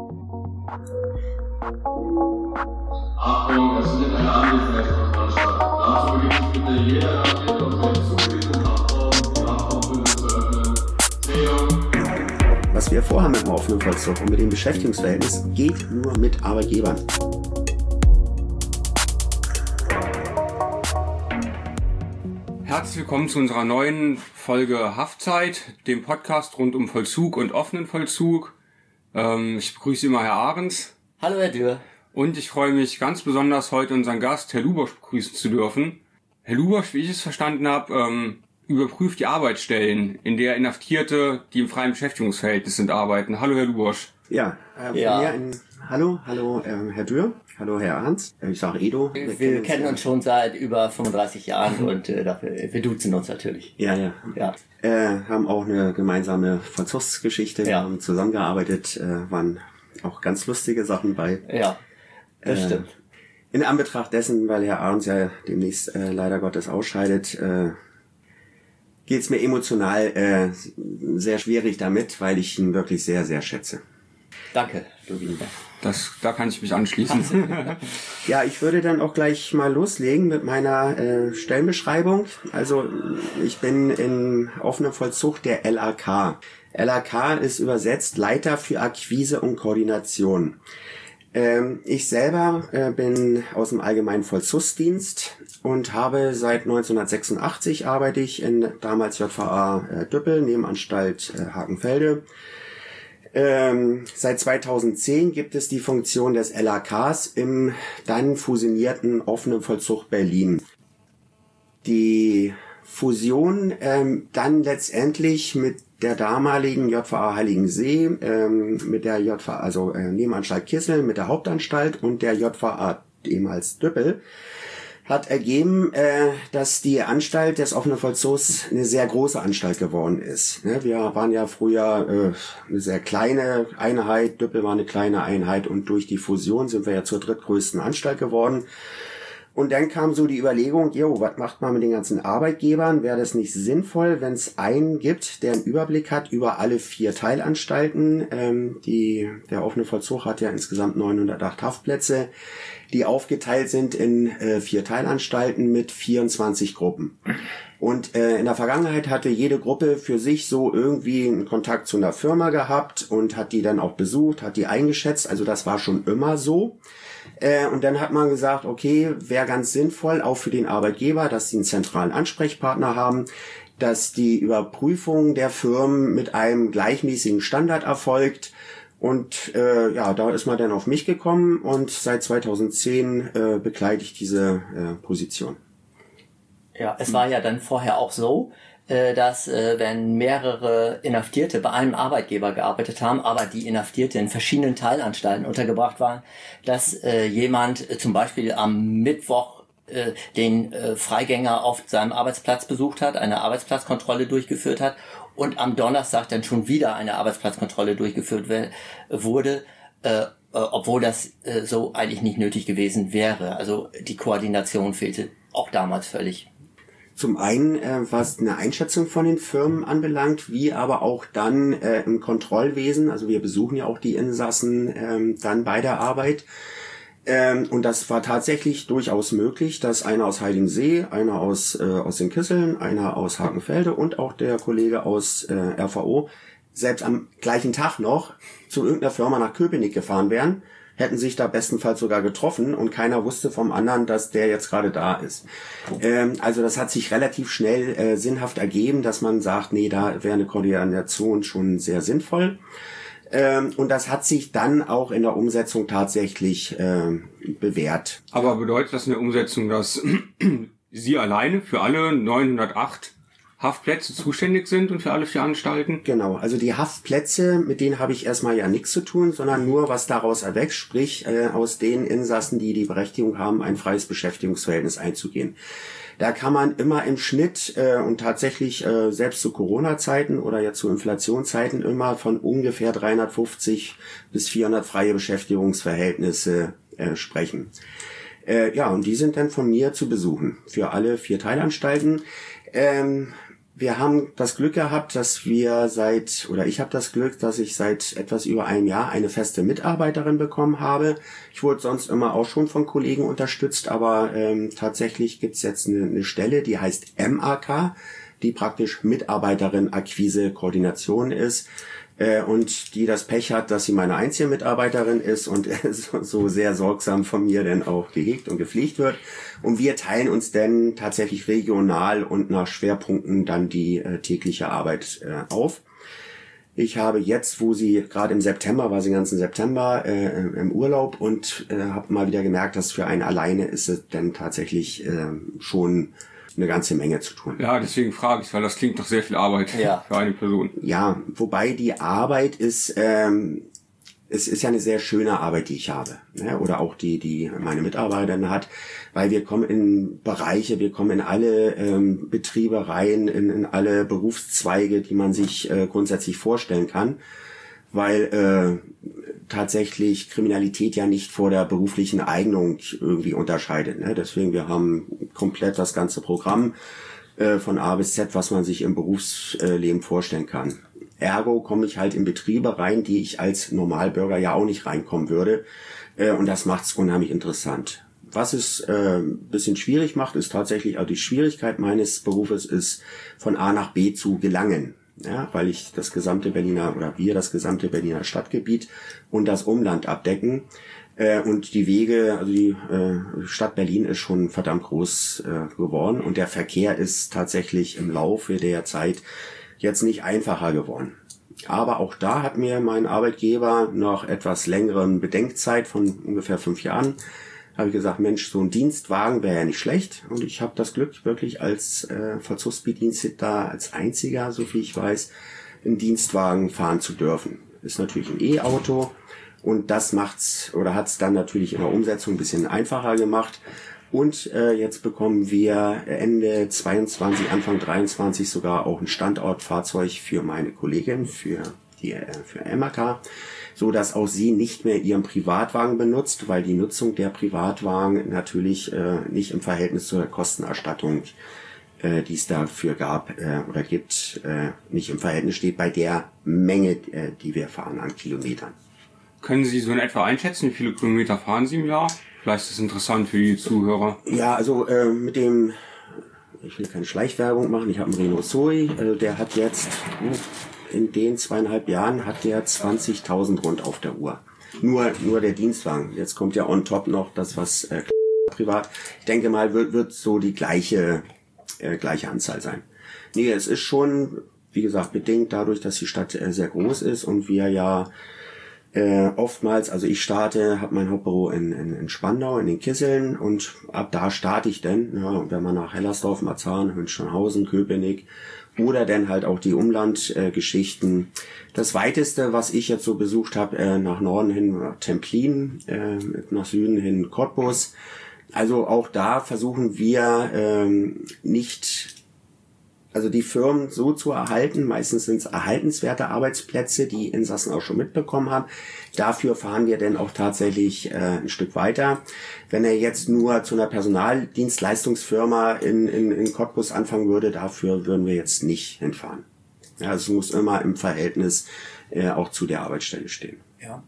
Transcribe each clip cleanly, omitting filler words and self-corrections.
Achtung, es findet eine Anwesenheitskontrolle statt. Dazu beginnt sich bitte jeder Inhaftierte auf seinen zugehörigen Haftraum, die Haftraumbündel zu öffnen. Zählung. Was wir vorhaben mit dem offenen Vollzug und mit dem Beschäftigungsverhältnis geht nur mit Arbeitgebern. Herzlich willkommen zu unserer neuen Folge Haftzeit, dem Podcast rund um Vollzug und offenen Vollzug. Ich begrüße immer Herr Ahrens. Hallo Herr Dürr. Und ich freue mich ganz besonders, heute unseren Gast, Herr Lubosch, begrüßen zu dürfen. Herr Lubosch, wie ich es verstanden habe, überprüft die Arbeitsstellen, in der Inhaftierte, die im freien Beschäftigungsverhältnis sind, arbeiten. Hallo Herr Lubosch. Ja, Hallo, Herr Dürr. Hallo, Herr Ahrens. Ich sage Edo. Wir kennen uns schon seit über 35 Jahren und wir duzen uns natürlich. Ja. Haben auch eine gemeinsame Vollzugsgeschichte. Wir haben zusammengearbeitet, waren auch ganz lustige Sachen bei. Ja, das stimmt. In Anbetracht dessen, weil Herr Ahrens ja demnächst leider Gottes ausscheidet, geht's mir emotional sehr schwierig damit, weil ich ihn wirklich sehr, sehr schätze. Danke, du Lieber. Da kann ich mich anschließen. Ja, ich würde dann auch gleich mal loslegen mit meiner Stellenbeschreibung. Also ich bin in offenem Vollzug der LAK. LAK ist übersetzt Leiter für Akquise und Koordination. Ich selber bin aus dem Allgemeinen Vollzugsdienst und habe seit 1986 arbeite ich in damals JVA Düppel, Nebenanstalt Hakenfelde. Seit 2010 gibt es die Funktion des LAKs im dann fusionierten offenen Vollzug Berlin. Die Fusion dann letztendlich mit der damaligen JVA Heiligensee, mit der JVA, also Nebenanstalt Kissel, mit der Hauptanstalt und der JVA ehemals Düppel, hat ergeben, dass die Anstalt des offenen Vollzugs eine sehr große Anstalt geworden ist. Wir waren ja früher eine sehr kleine Einheit, Düppel war eine kleine Einheit und durch die Fusion sind wir ja zur drittgrößten Anstalt geworden. Und dann kam so die Überlegung, was macht man mit den ganzen Arbeitgebern? Wäre das nicht sinnvoll, wenn es einen gibt, der einen Überblick hat über alle 4 Teilanstalten? Der offene Vollzug hat ja insgesamt 908 Haftplätze, die aufgeteilt sind in 4 Teilanstalten mit 24 Gruppen. Und in der Vergangenheit hatte jede Gruppe für sich so irgendwie einen Kontakt zu einer Firma gehabt und hat die dann auch besucht, hat die eingeschätzt. Also das war schon immer so. Und dann hat man gesagt, okay, wäre ganz sinnvoll, auch für den Arbeitgeber, dass sie einen zentralen Ansprechpartner haben, dass die Überprüfung der Firmen mit einem gleichmäßigen Standard erfolgt. Und da ist man dann auf mich gekommen und seit 2010 bekleide ich diese Position. Ja, es war ja dann vorher auch so, dass wenn mehrere Inhaftierte bei einem Arbeitgeber gearbeitet haben, aber die Inhaftierte in verschiedenen Teilanstalten untergebracht waren, dass jemand zum Beispiel am Mittwoch den Freigänger auf seinem Arbeitsplatz besucht hat, eine Arbeitsplatzkontrolle durchgeführt hat und am Donnerstag dann schon wieder eine Arbeitsplatzkontrolle durchgeführt wurde, obwohl das so eigentlich nicht nötig gewesen wäre. Also die Koordination fehlte auch damals völlig. Zum einen, was eine Einschätzung von den Firmen anbelangt, wie aber auch dann im Kontrollwesen, also wir besuchen ja auch die Insassen dann bei der Arbeit. Und das war tatsächlich durchaus möglich, dass einer aus Heiligensee, einer aus den Kisseln, einer aus Hakenfelde und auch der Kollege aus RVO selbst am gleichen Tag noch zu irgendeiner Firma nach Köpenick gefahren wären, hätten sich da bestenfalls sogar getroffen und keiner wusste vom anderen, dass der jetzt gerade da ist. Also das hat sich relativ schnell sinnhaft ergeben, dass man sagt, nee, da wäre eine Koordination schon sehr sinnvoll. Und das hat sich dann auch in der Umsetzung tatsächlich bewährt. Aber bedeutet das in der Umsetzung, dass Sie alleine für alle 908 Haftplätze zuständig sind und für alle 4 Anstalten? Genau, also die Haftplätze, mit denen habe ich erstmal ja nichts zu tun, sondern nur, was daraus erwächst, sprich aus den Insassen, die die Berechtigung haben, ein freies Beschäftigungsverhältnis einzugehen. Da kann man immer im Schnitt und tatsächlich selbst zu Corona-Zeiten oder ja zu Inflationszeiten immer von ungefähr 350 bis 400 freie Beschäftigungsverhältnisse sprechen. Und die sind dann von mir zu besuchen für alle 4 Teilanstalten. Wir haben das Glück gehabt, dass ich habe das Glück, dass ich seit etwas über einem Jahr eine feste Mitarbeiterin bekommen habe. Ich wurde sonst immer auch schon von Kollegen unterstützt, aber tatsächlich gibt's jetzt eine Stelle, die heißt MAK, die praktisch Mitarbeiterin-Akquise-Koordination ist und die das Pech hat, dass sie meine einzige Mitarbeiterin ist und so sehr sorgsam von mir dann auch gehegt und gepflegt wird. Und wir teilen uns dann tatsächlich regional und nach Schwerpunkten dann die tägliche Arbeit auf. Ich habe jetzt, war sie den ganzen September im Urlaub und habe mal wieder gemerkt, dass für einen alleine ist es dann tatsächlich schon eine ganze Menge zu tun. Ja, deswegen frage ich, weil das klingt doch sehr viel Arbeit für eine Person. Ja, wobei die Arbeit ist, es ist ja eine sehr schöne Arbeit, die ich habe, ne? Oder auch die meine Mitarbeiterin hat, weil wir kommen in Bereiche, wir kommen in alle Betriebe rein, in alle Berufszweige, die man sich grundsätzlich vorstellen kann, weil tatsächlich Kriminalität ja nicht vor der beruflichen Eignung irgendwie unterscheidet, ne? Deswegen, wir haben komplett das ganze Programm von A bis Z, was man sich im Berufsleben vorstellen kann. Ergo komme ich halt in Betriebe rein, die ich als Normalbürger ja auch nicht reinkommen würde. Und das macht's unheimlich interessant. Was es ein bisschen schwierig macht, ist tatsächlich, also die Schwierigkeit meines Berufes ist, von A nach B zu gelangen. Ja, weil wir das gesamte Berliner Stadtgebiet und das Umland abdecken. Und die Wege, also die Stadt Berlin ist schon verdammt groß geworden und der Verkehr ist tatsächlich im Laufe der Zeit jetzt nicht einfacher geworden. Aber auch da hat mir mein Arbeitgeber nach etwas längeren Bedenkzeit von ungefähr 5 Jahren, habe ich gesagt, Mensch, so ein Dienstwagen wäre ja nicht schlecht. Und ich habe das Glück, wirklich als Vollzugsbediensteter, als einziger, so viel ich weiß, einen Dienstwagen fahren zu dürfen. Ist natürlich ein E-Auto und das hat's dann natürlich in der Umsetzung ein bisschen einfacher gemacht. Und jetzt bekommen wir Ende 22, Anfang 23 sogar auch ein Standortfahrzeug für meine Kollegin, für MAK, so dass auch sie nicht mehr ihren Privatwagen benutzt, weil die Nutzung der Privatwagen natürlich nicht im Verhältnis zur Kostenerstattung, die es dafür gab oder gibt, nicht im Verhältnis steht bei der Menge, die wir fahren an Kilometern. Können Sie so in etwa einschätzen, wie viele Kilometer fahren Sie im Jahr? Vielleicht ist das interessant für die Zuhörer. Ja, also ich will keine Schleichwerbung machen, ich habe einen Renault Zoe, der hat jetzt, in den 2,5 Jahren hat der 20.000 rund auf der Uhr. Nur der Dienstwagen. Jetzt kommt ja on top noch das, was privat. Ich denke mal, wird so die gleiche Anzahl sein. Nee, es ist schon, wie gesagt, bedingt dadurch, dass die Stadt sehr groß ist und wir ja oftmals, also ich habe mein Hauptbüro in Spandau, in den Kisseln und ab da starte ich dann, ja, wenn man nach Hellersdorf, Marzahn, Hünschenhausen, Köpenick oder dann halt auch die Umlandgeschichten. Das weiteste, was ich jetzt so besucht habe, nach Norden hin Templin, nach Süden hin Cottbus. Also auch da versuchen wir also die Firmen so zu erhalten. Meistens sind es erhaltenswerte Arbeitsplätze, die Insassen auch schon mitbekommen haben. Dafür fahren wir dann auch tatsächlich ein Stück weiter. Wenn er jetzt nur zu einer Personaldienstleistungsfirma in Cottbus anfangen würde, dafür würden wir jetzt nicht hinfahren. Ja, es muss immer im Verhältnis auch zu der Arbeitsstelle stehen. Ja.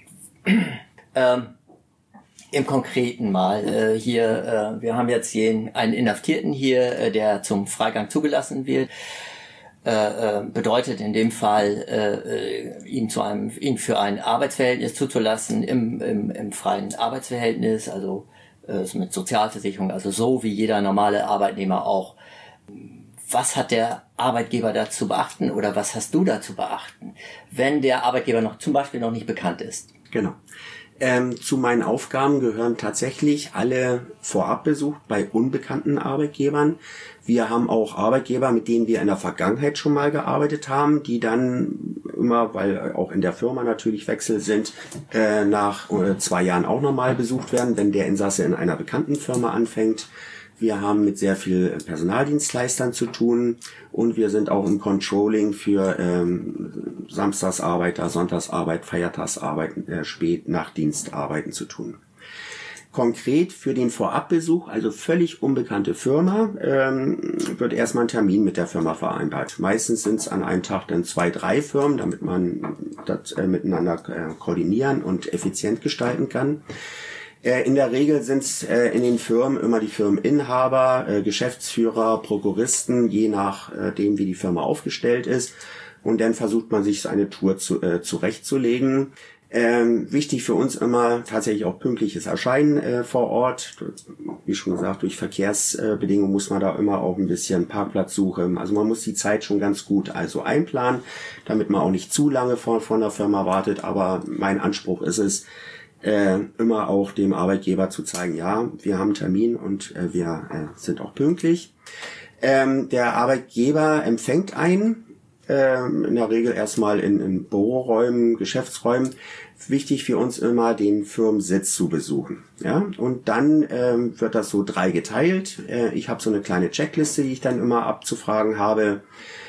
Im Konkreten mal hier, wir haben jetzt einen Inhaftierten hier, der zum Freigang zugelassen wird. Bedeutet in dem Fall, ihn für ein Arbeitsverhältnis zuzulassen im freien Arbeitsverhältnis, also mit Sozialversicherung, also so wie jeder normale Arbeitnehmer auch. Was hat der Arbeitgeber da zu beachten oder was hast du da zu beachten, wenn der Arbeitgeber zum Beispiel noch nicht bekannt ist? Genau. Zu meinen Aufgaben gehören tatsächlich alle Vorabbesuch bei unbekannten Arbeitgebern. Wir haben auch Arbeitgeber, mit denen wir in der Vergangenheit schon mal gearbeitet haben, die dann immer, weil auch in der Firma natürlich Wechsel sind, nach 2 Jahren auch nochmal besucht werden, wenn der Insasse in einer bekannten Firma anfängt. Wir haben mit sehr viel Personaldienstleistern zu tun und wir sind auch im Controlling für Samstagsarbeiter, Sonntagsarbeit, Feiertagsarbeit, Spät-Nachtdienstarbeiten zu tun. Konkret für den Vorabbesuch, also völlig unbekannte Firma, wird erstmal ein Termin mit der Firma vereinbart. Meistens sind es an einem Tag dann 2, 3 Firmen, damit man das miteinander koordinieren und effizient gestalten kann. In der Regel sind es in den Firmen immer die Firmeninhaber, Geschäftsführer, Prokuristen, je nachdem, wie die Firma aufgestellt ist. Und dann versucht man sich eine Tour zurechtzulegen. Wichtig für uns immer tatsächlich auch pünktliches Erscheinen vor Ort. Wie schon gesagt, durch Verkehrsbedingungen muss man da immer auch ein bisschen Parkplatzsuche. Also man muss die Zeit schon ganz gut einplanen, damit man auch nicht zu lange von der Firma wartet. Aber mein Anspruch ist es, immer auch dem Arbeitgeber zu zeigen, ja, wir haben einen Termin und wir sind auch pünktlich. Der Arbeitgeber empfängt einen, in der Regel erstmal in Büroräumen, Geschäftsräumen. Wichtig für uns immer, den Firmensitz zu besuchen. Ja, und dann wird das so 3 geteilt. Ich habe so eine kleine Checkliste, die ich dann immer abzufragen habe.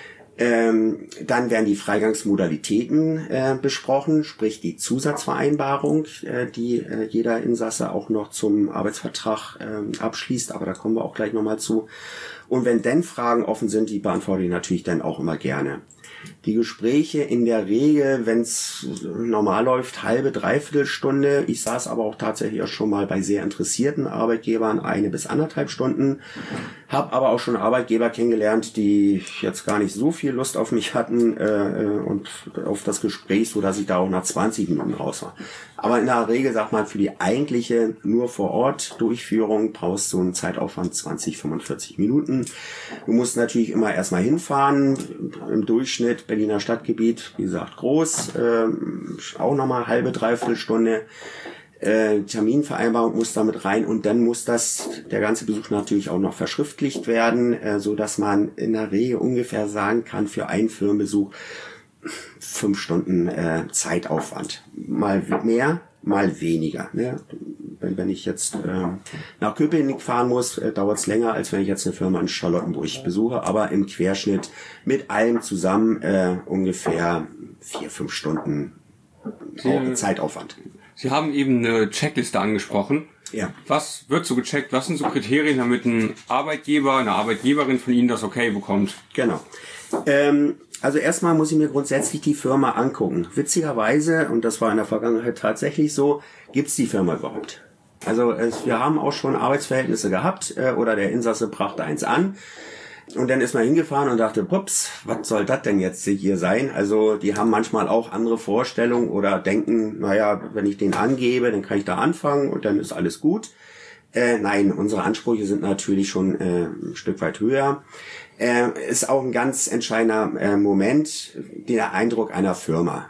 Dann werden die Freigangsmodalitäten besprochen, sprich die Zusatzvereinbarung, die jeder Insasse auch noch zum Arbeitsvertrag abschließt, aber da kommen wir auch gleich nochmal zu. Und wenn dann Fragen offen sind, die beantworte ich natürlich dann auch immer gerne. Die Gespräche in der Regel, wenn es normal läuft, halbe, dreiviertel Stunde. Ich saß aber auch tatsächlich auch schon mal bei sehr interessierten Arbeitgebern 1 bis 1,5 Stunden. Hab aber auch schon Arbeitgeber kennengelernt, die jetzt gar nicht so viel Lust auf mich hatten und auf das Gespräch, so dass ich da auch nach 20 Minuten raus war. Aber in der Regel sagt man, für die eigentliche nur vor Ort Durchführung brauchst du einen Zeitaufwand 20, 45 Minuten. Du musst natürlich immer erstmal hinfahren. Im Durchschnitt Berliner Stadtgebiet, wie gesagt, groß. Auch nochmal halbe, dreiviertel Stunde. Terminvereinbarung muss damit rein und dann muss der ganze Besuch natürlich auch noch verschriftlicht werden, so dass man in der Regel ungefähr sagen kann, für einen Firmenbesuch 5 Stunden Zeitaufwand. Mal mehr, mal weniger. Ne? Wenn ich jetzt nach Köpenick fahren muss, dauert es länger, als wenn ich jetzt eine Firma in Charlottenburg besuche, aber im Querschnitt mit allem zusammen ungefähr 4, 5 Stunden Zeitaufwand. Sie haben eben eine Checkliste angesprochen. Ja. Was wird so gecheckt? Was sind so Kriterien, damit ein Arbeitgeber, eine Arbeitgeberin von Ihnen das okay bekommt? Genau. Also erstmal muss ich mir grundsätzlich die Firma angucken. Witzigerweise, und das war in der Vergangenheit tatsächlich so, gibt's die Firma überhaupt? Also wir haben auch schon Arbeitsverhältnisse gehabt oder der Insasse brachte eins an. Und dann ist man hingefahren und dachte, pups, was soll das denn jetzt hier sein? Also die haben manchmal auch andere Vorstellungen oder denken, naja, wenn ich den angebe, dann kann ich da anfangen und dann ist alles gut. Nein, unsere Ansprüche sind natürlich schon ein Stück weit höher. Ist auch ein ganz entscheidender Moment, der Eindruck einer Firma.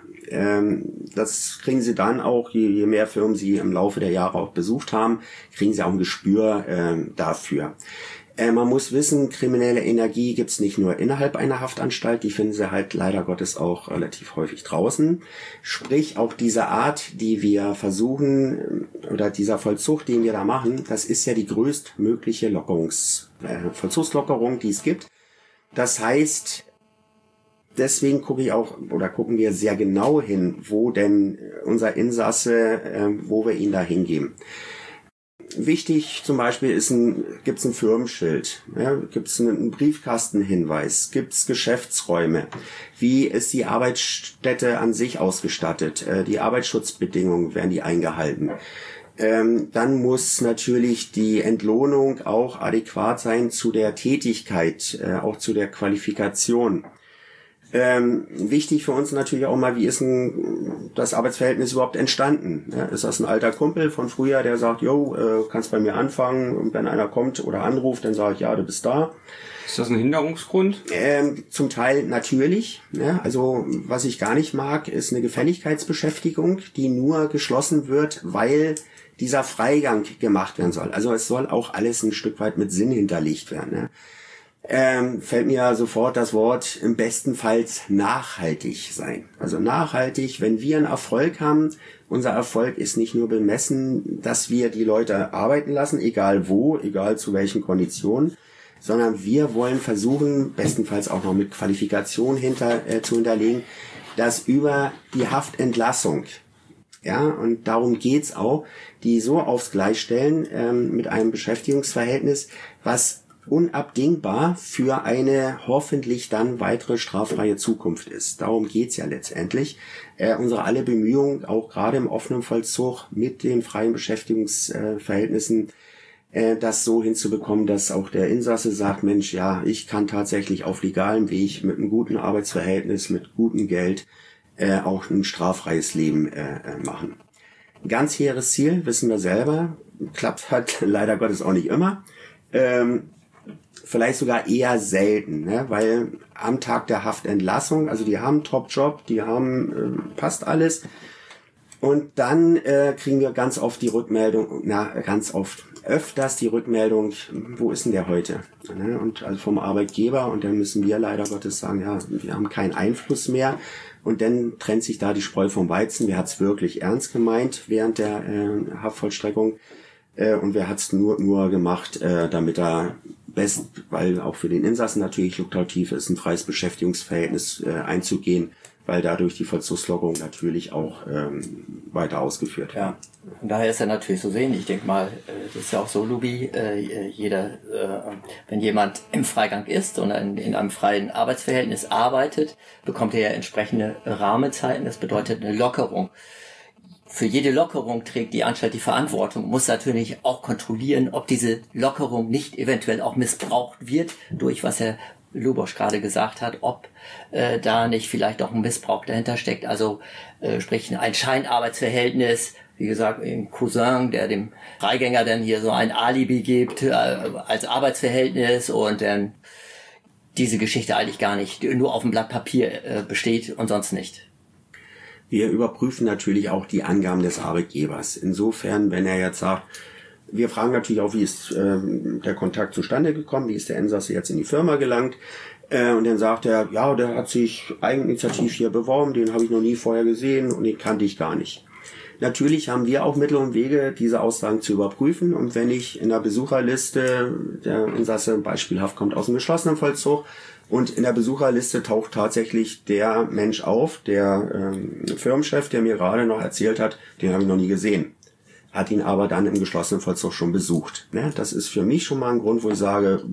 Das kriegen Sie dann auch, je mehr Firmen Sie im Laufe der Jahre auch besucht haben, kriegen Sie auch ein Gespür dafür. Man muss wissen, kriminelle Energie gibt's nicht nur innerhalb einer Haftanstalt, die finden Sie halt leider Gottes auch relativ häufig draußen. Sprich, auch diese Art, die wir versuchen, oder dieser Vollzug, den wir da machen, das ist ja die größtmögliche Vollzugslockerung, die es gibt. Das heißt, deswegen gucken wir sehr genau hin, wo denn unser Insasse, wo wir ihn da hingeben. Wichtig zum Beispiel gibt's ein Firmenschild, ja, gibt's einen Briefkastenhinweis, gibt's Geschäftsräume, wie ist die Arbeitsstätte an sich ausgestattet, die Arbeitsschutzbedingungen, werden die eingehalten. Dann muss natürlich die Entlohnung auch adäquat sein zu der Tätigkeit, auch zu der Qualifikation. Wichtig für uns natürlich auch mal, wie ist denn das Arbeitsverhältnis überhaupt entstanden? Ja, ist das ein alter Kumpel von früher, der sagt, kannst bei mir anfangen, und wenn einer kommt oder anruft, dann sage ich, ja, du bist da. Ist das ein Hinderungsgrund? Zum Teil natürlich. Ja, also was ich gar nicht mag, ist eine Gefälligkeitsbeschäftigung, die nur geschlossen wird, weil dieser Freigang gemacht werden soll. Also es soll auch alles ein Stück weit mit Sinn hinterlegt werden. Ja. Fällt mir sofort das Wort im bestenfalls nachhaltig sein. Also nachhaltig, wenn wir einen Erfolg haben, unser Erfolg ist nicht nur bemessen, dass wir die Leute arbeiten lassen, egal wo, egal zu welchen Konditionen, sondern wir wollen versuchen, bestenfalls auch noch mit Qualifikation zu hinterlegen, dass über die Haftentlassung Ja, und darum geht's auch, die so aufs Gleis stellen mit einem Beschäftigungsverhältnis, was unabdingbar für eine hoffentlich dann weitere straffreie Zukunft ist. Darum geht's ja letztendlich. Unsere alle Bemühungen, auch gerade im offenen Vollzug mit den freien Beschäftigungsverhältnissen, das so hinzubekommen, dass auch der Insasse sagt, Mensch, ja, ich kann tatsächlich auf legalem Weg mit einem guten Arbeitsverhältnis, mit gutem Geld auch ein straffreies Leben machen. Ganz hehres Ziel, wissen wir selber, klappt halt leider Gottes auch nicht immer. Vielleicht sogar eher selten, ne? Weil am Tag der Haftentlassung, also die haben einen Top-Job, die haben passt alles. Und dann kriegen wir ganz oft die Rückmeldung, öfters die Rückmeldung, wo ist denn der heute? Ne? Und also vom Arbeitgeber, und dann müssen wir leider Gottes sagen, ja, wir haben keinen Einfluss mehr. Und dann trennt sich da die Spreu vom Weizen. Wer hat's wirklich ernst gemeint während der Haftvollstreckung? Und wer hat's nur gemacht, damit er weil auch für den Insassen natürlich lukrativ ist, ein freies Beschäftigungsverhältnis einzugehen, weil dadurch die Vollzugslockerung natürlich auch weiter ausgeführt wird. Ja, von daher ist er natürlich so sehen. Ich denke mal, das ist ja auch so, Lubi, wenn jemand im Freigang ist und in einem freien Arbeitsverhältnis arbeitet, bekommt er ja entsprechende Rahmenzeiten. Das bedeutet eine Lockerung. Für jede Lockerung trägt die Anstalt die Verantwortung, muss natürlich auch kontrollieren, ob diese Lockerung nicht eventuell auch missbraucht wird, durch was Herr Lubosch gerade gesagt hat, ob da nicht vielleicht auch ein Missbrauch dahinter steckt. Also sprich ein Scheinarbeitsverhältnis, wie gesagt, ein Cousin, der dem Freigänger dann hier so ein Alibi gibt als Arbeitsverhältnis und dann diese Geschichte eigentlich gar nicht nur auf dem Blatt Papier besteht und sonst nicht. Wir überprüfen natürlich auch die Angaben des Arbeitgebers. Insofern, wenn er jetzt sagt, wir fragen natürlich auch, wie ist der Kontakt zustande gekommen, wie ist der Insasse jetzt in die Firma gelangt. Und dann sagt er, ja, der hat sich eigeninitiativ hier beworben, den habe ich noch nie vorher gesehen und den kannte ich gar nicht. Natürlich haben wir auch Mittel und Wege, diese Aussagen zu überprüfen. Und wenn ich in der Besucherliste, der Insasse beispielhaft kommt aus dem geschlossenen Vollzug, und in der Besucherliste taucht tatsächlich der Mensch auf, der Firmenchef, der mir gerade noch erzählt hat, den habe ich noch nie gesehen. Hat ihn aber dann im geschlossenen Vollzug schon besucht. Ne? Das ist für mich schon mal ein Grund, wo ich sage,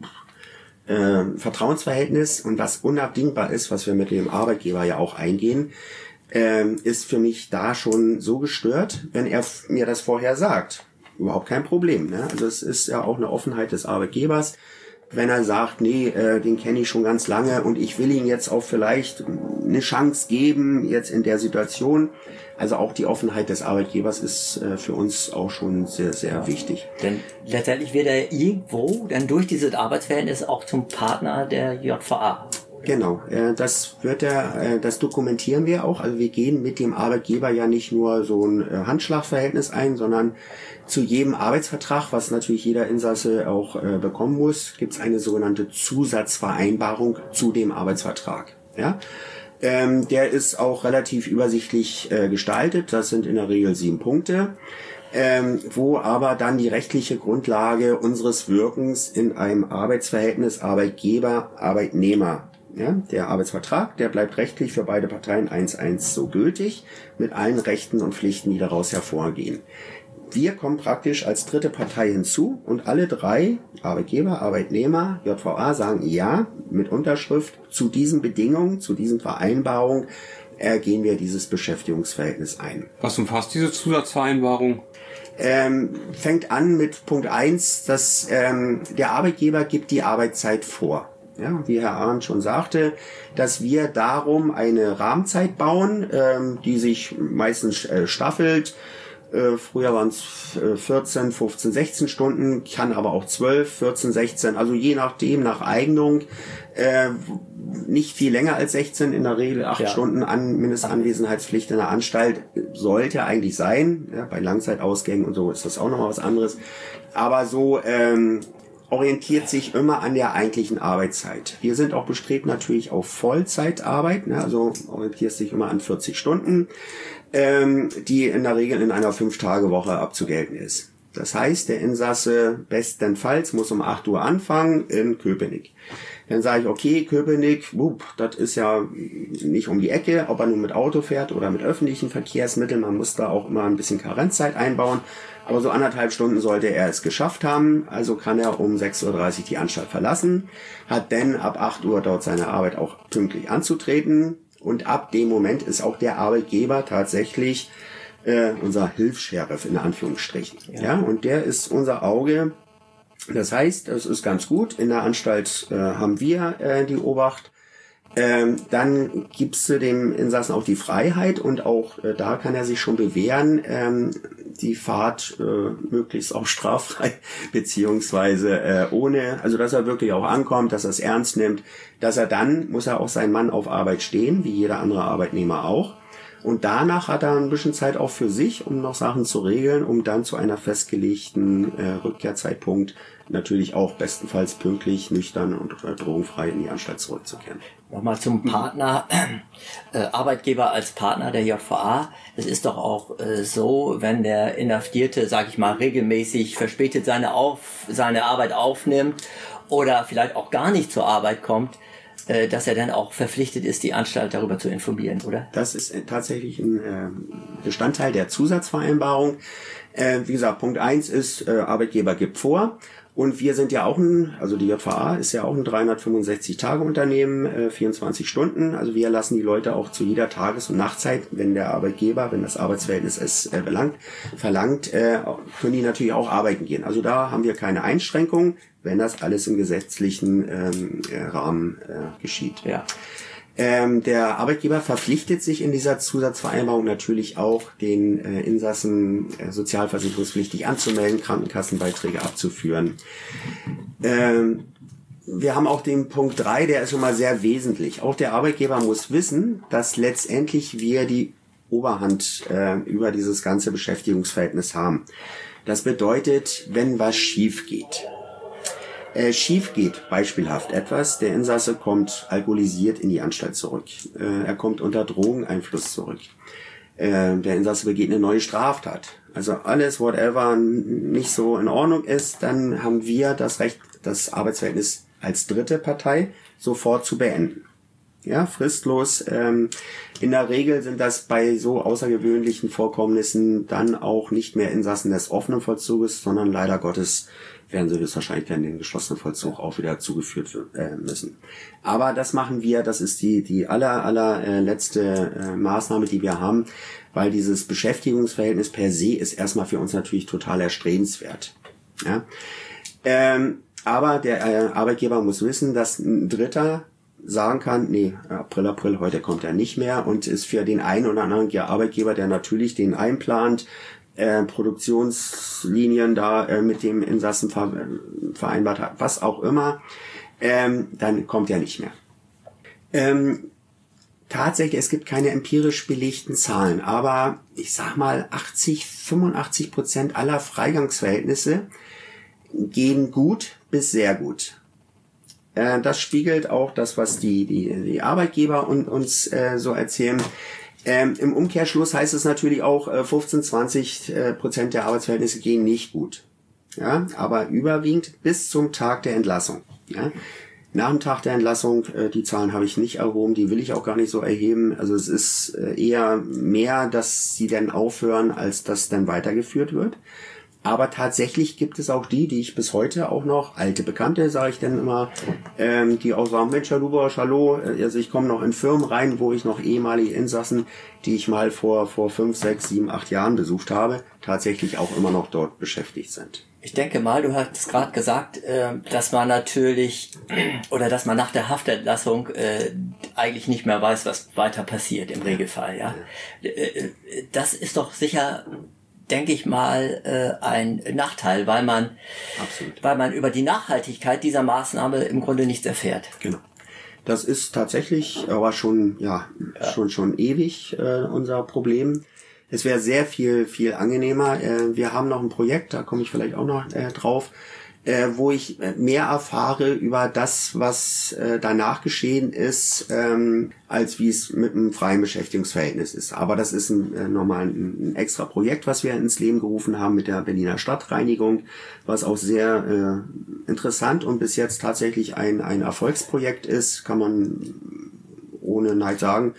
Vertrauensverhältnis und was unabdingbar ist, was wir mit dem Arbeitgeber ja auch eingehen, ist für mich da schon so gestört, wenn er mir das vorher sagt. Überhaupt kein Problem. Ne? Also es ist ja auch eine Offenheit des Arbeitgebers. Wenn er sagt, nee, den kenne ich schon ganz lange und ich will ihm jetzt auch vielleicht eine Chance geben, jetzt in der Situation. Also auch die Offenheit des Arbeitgebers ist für uns auch schon sehr, sehr wichtig. Denn letztendlich wird er irgendwo dann durch dieses Arbeitsverhältnis auch zum Partner der JVA. Genau, das dokumentieren wir auch. Also wir gehen mit dem Arbeitgeber ja nicht nur so ein Handschlagverhältnis ein, sondern zu jedem Arbeitsvertrag, was natürlich jeder Insasse auch bekommen muss, gibt es eine sogenannte Zusatzvereinbarung zu dem Arbeitsvertrag. Ja? Der ist auch relativ übersichtlich gestaltet. Das sind in der Regel 7 Punkte. Wo aber dann die rechtliche Grundlage unseres Wirkens in einem Arbeitsverhältnis Arbeitgeber-Arbeitnehmer, ja, der Arbeitsvertrag, der bleibt rechtlich für beide Parteien 1:1 so gültig, mit allen Rechten und Pflichten, die daraus hervorgehen. Wir kommen praktisch als dritte Partei hinzu und alle 3, Arbeitgeber, Arbeitnehmer, JVA, sagen ja, mit Unterschrift zu diesen Bedingungen, zu diesen Vereinbarungen, gehen wir dieses Beschäftigungsverhältnis ein. Was umfasst diese Zusatzvereinbarung? Fängt an mit Punkt 1, dass der Arbeitgeber gibt die Arbeitszeit vor. Ja, wie Herr Arndt schon sagte, dass wir darum eine Rahmenzeit bauen, die sich meistens staffelt. Früher waren es 14, 15, 16 Stunden, kann aber auch 12, 14, 16, also je nachdem, nach Eignung, nicht viel länger als 16, in der Regel 8 Stunden Mindestanwesenheitspflicht in der Anstalt sollte eigentlich sein. Ja, bei Langzeitausgängen und so ist das auch nochmal was anderes. Aber so orientiert sich immer an der eigentlichen Arbeitszeit. Wir sind auch bestrebt natürlich auf Vollzeitarbeit, ne, also orientiert sich immer an 40 Stunden, die in der Regel in einer 5-Tage-Woche abzugelten ist. Das heißt, der Insasse bestenfalls muss um 8 Uhr anfangen in Köpenick. Dann sage ich, okay, Köpenick, das ist ja nicht um die Ecke, ob er nun mit Auto fährt oder mit öffentlichen Verkehrsmitteln. Man muss da auch immer ein bisschen Karenzzeit einbauen. Aber so 1,5 Stunden sollte er es geschafft haben. Also kann er um 6.30 Uhr die Anstalt verlassen, hat dann ab 8 Uhr dort seine Arbeit auch pünktlich anzutreten. Und ab dem Moment ist auch der Arbeitgeber tatsächlich unser Hilfs-Sheriff in Anführungsstrichen. Ja, und der ist unser Auge. Das heißt, es ist ganz gut. In der Anstalt haben wir die Obacht. Dann gibt's dem Insassen auch die Freiheit und auch da kann er sich schon bewähren, die Fahrt möglichst auch straffrei, beziehungsweise ohne, also dass er wirklich auch ankommt, dass er es ernst nimmt, dass er dann, muss er auch sein Mann auf Arbeit stehen, wie jeder andere Arbeitnehmer auch. Und danach hat er ein bisschen Zeit auch für sich, um noch Sachen zu regeln, um dann zu einer festgelegten Rückkehrzeitpunkt natürlich auch bestenfalls pünktlich, nüchtern und drogenfrei in die Anstalt zurückzukehren. Nochmal zum Partner, Arbeitgeber als Partner der JVA. Es ist doch auch so, wenn der Inhaftierte, sage ich mal, regelmäßig verspätet seine Arbeit aufnimmt oder vielleicht auch gar nicht zur Arbeit kommt, dass er dann auch verpflichtet ist, die Anstalt darüber zu informieren, oder? Das ist tatsächlich ein Bestandteil der Zusatzvereinbarung. Wie gesagt, Punkt 1 ist, Arbeitgeber gibt vor. Und wir sind ja auch also die JVA ist ja auch ein 365-Tage-Unternehmen, 24 Stunden. Also wir lassen die Leute auch zu jeder Tages- und Nachtzeit, wenn der Arbeitgeber, wenn das Arbeitsverhältnis es verlangt, können die natürlich auch arbeiten gehen. Also da haben wir keine Einschränkungen, wenn das alles im gesetzlichen Rahmen geschieht. Ja. Der Arbeitgeber verpflichtet sich in dieser Zusatzvereinbarung natürlich auch, den Insassen sozialversicherungspflichtig anzumelden, Krankenkassenbeiträge abzuführen. Wir haben auch den Punkt 3, der ist schon mal sehr wesentlich. Auch der Arbeitgeber muss wissen, dass letztendlich wir die Oberhand über dieses ganze Beschäftigungsverhältnis haben. Das bedeutet, wenn was schief geht, beispielhaft etwas, der Insasse kommt alkoholisiert in die Anstalt zurück. Er kommt unter Drogeneinfluss zurück. Der Insasse begeht eine neue Straftat. Also alles, whatever nicht so in Ordnung ist, dann haben wir das Recht, das Arbeitsverhältnis als dritte Partei sofort zu beenden. Ja, fristlos. In der Regel sind das bei so außergewöhnlichen Vorkommnissen dann auch nicht mehr Insassen des offenen Vollzuges, sondern leider Gottes werden sie das wahrscheinlich dann in den geschlossenen Vollzug auch wieder zugeführt müssen. Aber das machen wir, das ist die letzte Maßnahme, die wir haben, weil dieses Beschäftigungsverhältnis per se ist erstmal für uns natürlich total erstrebenswert. Ja? Aber der Arbeitgeber muss wissen, dass ein Dritter sagen kann, nee, April, heute kommt er nicht mehr und ist für den einen oder anderen Arbeitgeber, der natürlich den einplant, Produktionslinien da mit dem Insassen vereinbart hat, was auch immer, dann kommt er nicht mehr. Tatsächlich, es gibt keine empirisch belegten Zahlen, aber ich sag mal 85% aller Freigangsverhältnisse gehen gut bis sehr gut. Das spiegelt auch das, was die Arbeitgeber uns so erzählen. Im Umkehrschluss heißt es natürlich auch, 15-20% der Arbeitsverhältnisse gehen nicht gut. Ja, aber überwiegend bis zum Tag der Entlassung. Ja. Nach dem Tag der Entlassung, die Zahlen habe ich nicht erhoben, die will ich auch gar nicht so erheben. Also es ist eher mehr, dass sie dann aufhören, als dass dann weitergeführt wird. Aber tatsächlich gibt es auch die ich bis heute auch noch, alte Bekannte, sage ich dann immer, die auch sagen, Mensch, Herr Lubosch, hallo, also ich komme noch in Firmen rein, wo ich noch ehemalige Insassen, die ich mal vor 5, 6, 7, 8 Jahren besucht habe, tatsächlich auch immer noch dort beschäftigt sind. Ich denke mal, du hast gerade gesagt, dass man natürlich, oder dass man nach der Haftentlassung eigentlich nicht mehr weiß, was weiter passiert im Regelfall. Ja, das ist doch sicher, denke ich mal, ein Nachteil, weil man über die Nachhaltigkeit dieser Maßnahme im Grunde nichts erfährt. Genau. Das ist tatsächlich, aber schon ewig unser Problem. Es wäre sehr viel angenehmer. Wir haben noch ein Projekt, da komme ich vielleicht auch noch drauf. wo ich mehr erfahre über das, was danach geschehen ist, als wie es mit einem freien Beschäftigungsverhältnis ist. Aber das ist nochmal ein extra Projekt, was wir ins Leben gerufen haben mit der Berliner Stadtreinigung, was auch sehr interessant und bis jetzt tatsächlich ein Erfolgsprojekt ist, kann man ohne Neid sagen.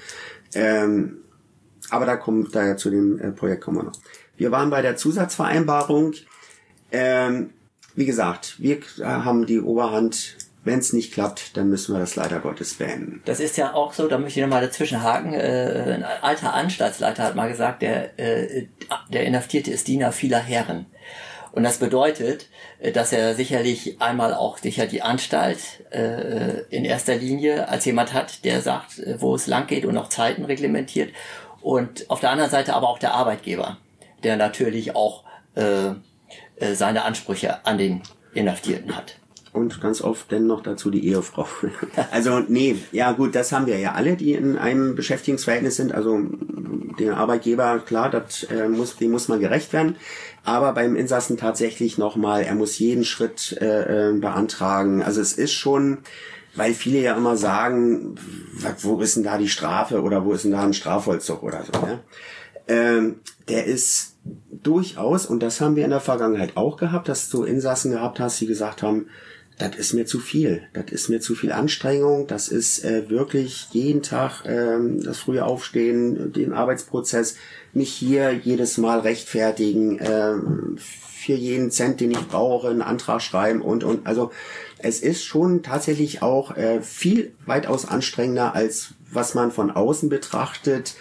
Aber daher zu dem Projekt kommen wir noch. Wir waren bei der Zusatzvereinbarung. Wie gesagt, wir haben die Oberhand. Wenn es nicht klappt, dann müssen wir das leider Gottes beenden. Das ist ja auch so, da möchte ich nochmal dazwischen haken. Ein alter Anstaltsleiter hat mal gesagt, der Inhaftierte ist Diener vieler Herren. Und das bedeutet, dass er sicherlich einmal auch sicher die Anstalt in erster Linie als jemand hat, der sagt, wo es lang geht und auch Zeiten reglementiert. Und auf der anderen Seite aber auch der Arbeitgeber, der natürlich auch seine Ansprüche an den Inhaftierten hat. Und ganz oft dann noch dazu die Ehefrau. Also nee, ja gut, das haben wir ja alle, die in einem Beschäftigungsverhältnis sind. Also den Arbeitgeber, klar, dem muss man gerecht werden. Aber beim Insassen tatsächlich nochmal, er muss jeden Schritt beantragen. Also es ist schon, weil viele ja immer sagen, wo ist denn da die Strafe oder wo ist denn da ein Strafvollzug oder so. Ne? Der ist durchaus, und das haben wir in der Vergangenheit auch gehabt, dass du Insassen gehabt hast, die gesagt haben, das ist mir zu viel. Das ist mir zu viel Anstrengung. Das ist wirklich jeden Tag das frühe Aufstehen, den Arbeitsprozess, mich hier jedes Mal rechtfertigen, für jeden Cent, den ich brauche, einen Antrag schreiben und. Also es ist schon tatsächlich auch viel weitaus anstrengender, als was man von außen betrachtet,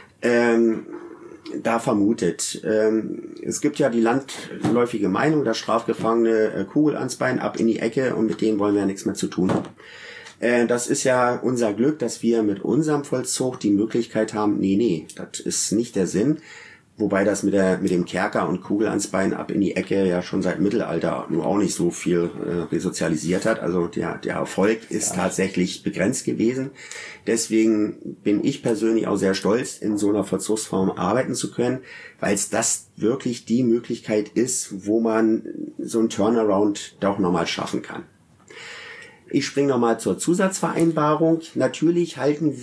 da vermutet. Es gibt ja die landläufige Meinung, dass Strafgefangene Kugel ans Bein, ab in die Ecke und mit denen wollen wir ja nichts mehr zu tun haben. Das ist ja unser Glück, dass wir mit unserem Vollzug die Möglichkeit haben, nee, das ist nicht der Sinn. Wobei das mit dem Kerker und Kugel ans Bein, ab in die Ecke ja schon seit Mittelalter nur auch nicht so viel resozialisiert hat. Also der Erfolg ist tatsächlich begrenzt gewesen. Deswegen bin ich persönlich auch sehr stolz, in so einer Vollzugsform arbeiten zu können, weil es das wirklich die Möglichkeit ist, wo man so ein Turnaround doch nochmal schaffen kann. Ich springe nochmal zur Zusatzvereinbarung. Natürlich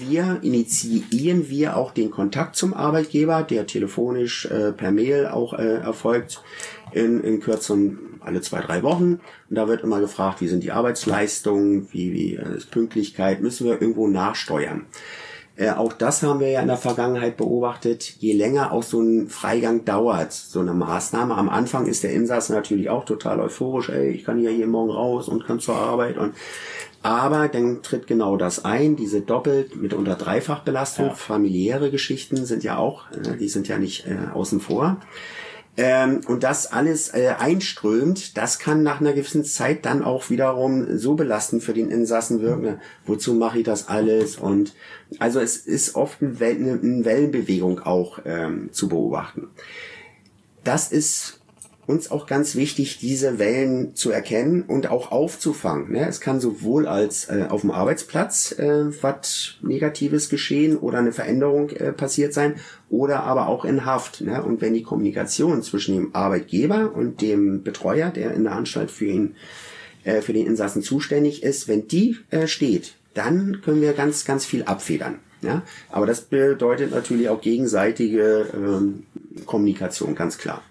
initiieren wir auch den Kontakt zum Arbeitgeber, der telefonisch per Mail auch erfolgt, in Kürzung alle 2-3 Wochen. Und da wird immer gefragt, wie sind die Arbeitsleistungen, wie ist Pünktlichkeit, müssen wir irgendwo nachsteuern. Auch das haben wir ja in der Vergangenheit beobachtet. Je länger auch so ein Freigang dauert, so eine Maßnahme. Am Anfang ist der Insasse natürlich auch total euphorisch. Ich kann ja jeden Morgen raus und kann zur Arbeit. Aber dann tritt genau das ein, diese doppelt, mitunter Dreifachbelastung. Ja. Familiäre Geschichten sind ja auch, die sind ja nicht außen vor. Und das alles einströmt, das kann nach einer gewissen Zeit dann auch wiederum so belastend für den Insassen wirken. Wozu mache ich das alles? Und also es ist oft eine Wellenbewegung auch zu beobachten. Das ist uns auch ganz wichtig, diese Wellen zu erkennen und auch aufzufangen. Ne? Es kann sowohl als auf dem Arbeitsplatz was Negatives geschehen oder eine Veränderung passiert sein oder aber auch in Haft. Ne? Und wenn die Kommunikation zwischen dem Arbeitgeber und dem Betreuer, der in der Anstalt für den Insassen zuständig ist, wenn die steht, dann können wir ganz, ganz viel abfedern. Ja? Aber das bedeutet natürlich auch gegenseitige Kommunikation, ganz klar.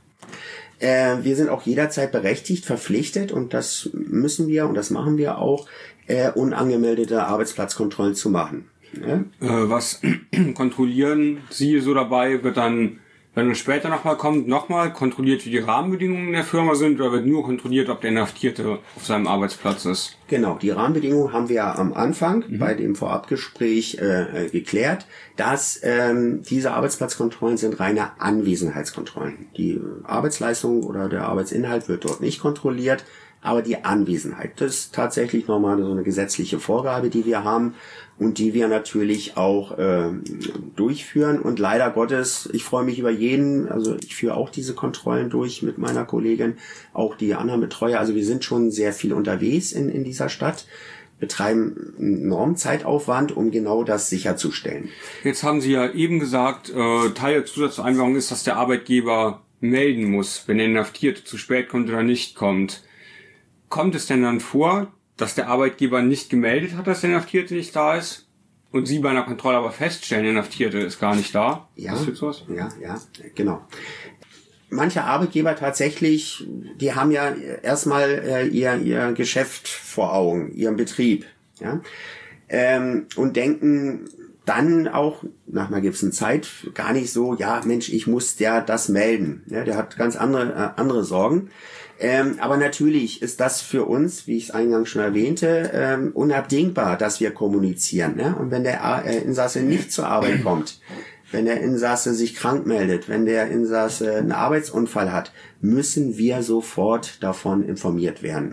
Wir sind auch jederzeit berechtigt, verpflichtet, und das müssen wir und das machen wir auch, unangemeldete Arbeitsplatzkontrollen zu machen. Ja? Was kontrollieren Sie so dabei? Wird dann, wenn es später nochmal kommt, nochmal kontrolliert, wie die Rahmenbedingungen der Firma sind, oder wird nur kontrolliert, ob der Inhaftierte auf seinem Arbeitsplatz ist? Genau, die Rahmenbedingungen haben wir am Anfang bei dem Vorabgespräch geklärt, dass diese Arbeitsplatzkontrollen sind reine Anwesenheitskontrollen. Die Arbeitsleistung oder der Arbeitsinhalt wird dort nicht kontrolliert, aber die Anwesenheit, das ist tatsächlich nochmal so eine gesetzliche Vorgabe, die wir haben und die wir natürlich auch durchführen. Und leider Gottes, ich freue mich über jeden, also ich führe auch diese Kontrollen durch mit meiner Kollegin, auch die anderen Betreuer. Also wir sind schon sehr viel unterwegs in dieser Stadt, betreiben einen enormen Zeitaufwand, um genau das sicherzustellen. Jetzt haben Sie ja eben gesagt, Teil der Zusatzvereinbarung ist, dass der Arbeitgeber melden muss, wenn der Inhaftierte zu spät kommt oder nicht kommt. kommt es denn dann vor, dass der Arbeitgeber nicht gemeldet hat, dass der Inhaftierte nicht da ist? Und Sie bei einer Kontrolle aber feststellen, der Inhaftierte ist gar nicht da? Ja, ist jetzt was? ja, genau. Manche Arbeitgeber tatsächlich, die haben ja erstmal ihr Geschäft vor Augen, ihren Betrieb, ja, und denken dann auch nach einer gewissen Zeit gar nicht so, ja Mensch, ich muss der das melden, ja, der hat ganz andere Sorgen. Aber natürlich ist das für uns, wie ich es eingangs schon erwähnte, unabdingbar, dass wir kommunizieren. Ne? Und wenn der Insasse nicht zur Arbeit kommt, wenn der Insasse sich krank meldet, wenn der Insasse einen Arbeitsunfall hat, müssen wir sofort darüber informiert werden.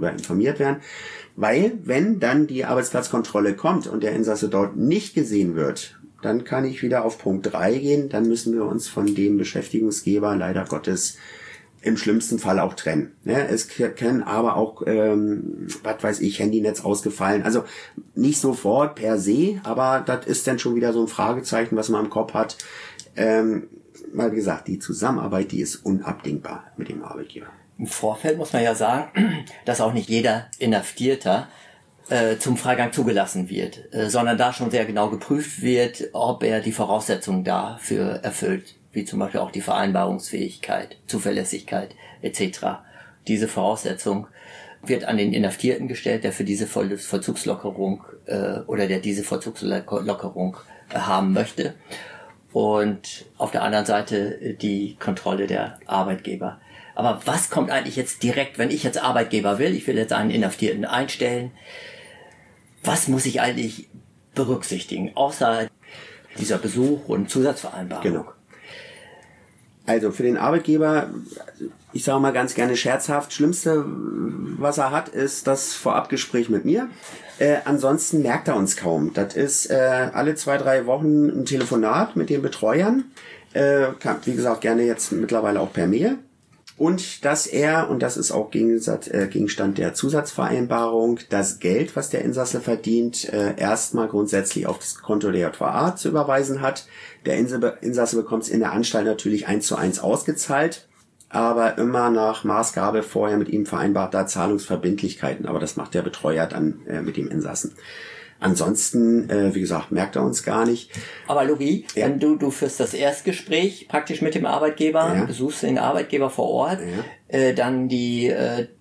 Weil, wenn dann die Arbeitsplatzkontrolle kommt und der Insasse dort nicht gesehen wird, dann kann ich wieder auf Punkt 3 gehen, dann müssen wir uns von dem Beschäftigungsgeber leider Gottes im schlimmsten Fall auch trennen. Ja, es können aber auch, Handynetz ausgefallen. Also nicht sofort per se, aber das ist dann schon wieder so ein Fragezeichen, was man im Kopf hat. Weil, wie gesagt, die Zusammenarbeit, die ist unabdingbar mit dem Arbeitgeber. Im Vorfeld muss man ja sagen, dass auch nicht jeder Inhaftierter zum Freigang zugelassen wird, sondern da schon sehr genau geprüft wird, ob er die Voraussetzungen dafür erfüllt, wie zum Beispiel auch die Vereinbarungsfähigkeit, Zuverlässigkeit etc. Diese Voraussetzung wird an den Inhaftierten gestellt, der für diese Vollzugslockerung oder der diese Vollzugslockerung haben möchte. Und auf der anderen Seite die Kontrolle der Arbeitgeber. Aber was kommt eigentlich jetzt direkt, wenn ich jetzt Arbeitgeber will, ich will jetzt einen Inhaftierten einstellen, was muss ich eigentlich berücksichtigen, außer dieser Besuch und Zusatzvereinbarung? Genau. Also für den Arbeitgeber, ich sage mal ganz gerne scherzhaft, Schlimmste, was er hat, ist das Vorabgespräch mit mir. Ansonsten merkt er uns kaum. Das ist alle 2-3 Wochen ein Telefonat mit den Betreuern. Wie gesagt, gerne jetzt mittlerweile auch per Mail. Und dass er, und das ist auch Gegenstand der Zusatzvereinbarung, das Geld, was der Insasse verdient, erstmal grundsätzlich auf das Konto der JVA zu überweisen hat. Der Insasse bekommt es in der Anstalt natürlich 1:1 ausgezahlt, aber immer nach Maßgabe vorher mit ihm vereinbarter Zahlungsverbindlichkeiten. Aber das macht der Betreuer dann mit dem Insassen. Ansonsten, wie gesagt, merkt er uns gar nicht. Aber Logi, ja. Wenn du führst das Erstgespräch praktisch mit dem Arbeitgeber, ja. Besuchst den Arbeitgeber vor Ort, ja. Dann die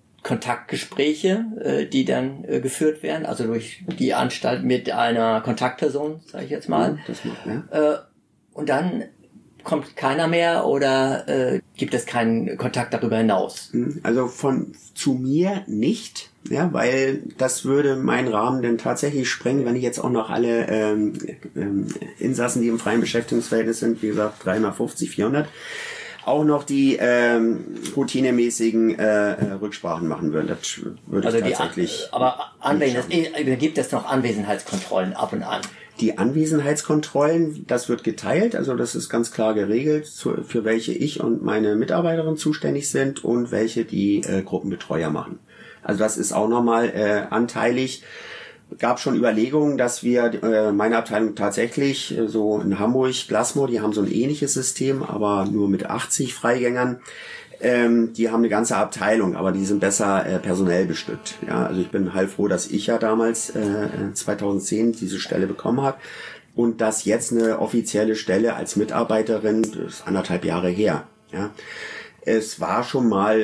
Kontaktgespräche, die dann geführt werden, also durch die Anstalt mit einer Kontaktperson, sage ich jetzt mal. Das macht, ja. Und dann kommt keiner mehr oder gibt es keinen Kontakt darüber hinaus? Also zu mir nicht. Ja, weil das würde meinen Rahmen denn tatsächlich sprengen, wenn ich jetzt auch noch alle Insassen, die im freien Beschäftigungsverhältnis sind, wie gesagt 350, 400, auch noch die routinemäßigen Rücksprachen machen würden. Das würde also ich tatsächlich. Aber gibt es noch Anwesenheitskontrollen ab und an? Die Anwesenheitskontrollen, das wird geteilt, also das ist ganz klar geregelt, für welche ich und meine Mitarbeiterin zuständig sind und welche die Gruppenbetreuer machen. Also das ist auch nochmal anteilig. Gab schon Überlegungen, dass wir meine Abteilung tatsächlich so in Hamburg, Glasmoor, die haben so ein ähnliches System, aber nur mit 80 Freigängern. Die haben eine ganze Abteilung, aber die sind besser personell bestückt. Ja, also ich bin heilfroh, dass ich ja damals 2010 diese Stelle bekommen habe und dass jetzt eine offizielle Stelle als Mitarbeiterin, das ist 1,5 Jahre her. Ja. Es war schon mal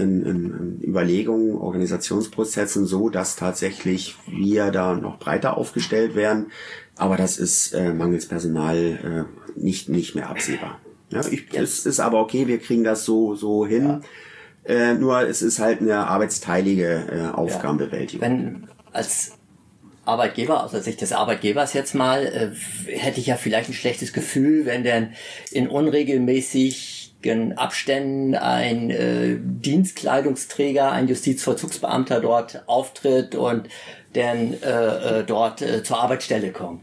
in Überlegungen, Organisationsprozessen so, dass tatsächlich wir da noch breiter aufgestellt werden. Aber das ist mangels Personal nicht mehr absehbar. Ja, es ist aber okay, wir kriegen das so hin. Ja. Nur es ist halt eine arbeitsteilige Aufgabenbewältigung. Wenn als Arbeitgeber, aus der Sicht des Arbeitgebers jetzt mal, hätte ich ja vielleicht ein schlechtes Gefühl, wenn denn in unregelmäßig Abständen ein Dienstkleidungsträger, ein Justizvollzugsbeamter dort auftritt und dann dort zur Arbeitsstelle kommt.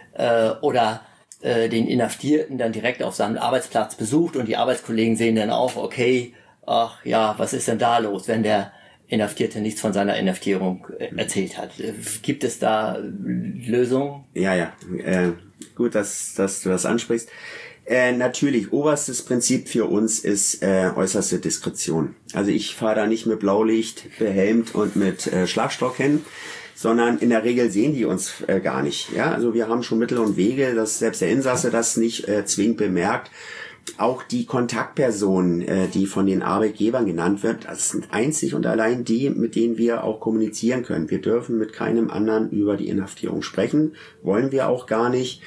Oder den Inhaftierten dann direkt auf seinem Arbeitsplatz besucht und die Arbeitskollegen sehen dann auch, okay, ach ja, was ist denn da los, wenn der Inhaftierte nichts von seiner Inhaftierung erzählt hat. Gibt es da Lösungen? Ja, gut, dass du das ansprichst. Natürlich, oberstes Prinzip für uns ist äußerste Diskretion. Also ich fahre da nicht mit Blaulicht behelmt und mit Schlagstock hin, sondern in der Regel sehen die uns gar nicht. Ja, also wir haben schon Mittel und Wege, dass selbst der Insasse das nicht zwingend bemerkt. Auch die Kontaktpersonen, die von den Arbeitgebern genannt wird, das sind einzig und allein die, mit denen wir auch kommunizieren können. Wir dürfen mit keinem anderen über die Inhaftierung sprechen, wollen wir auch gar nicht.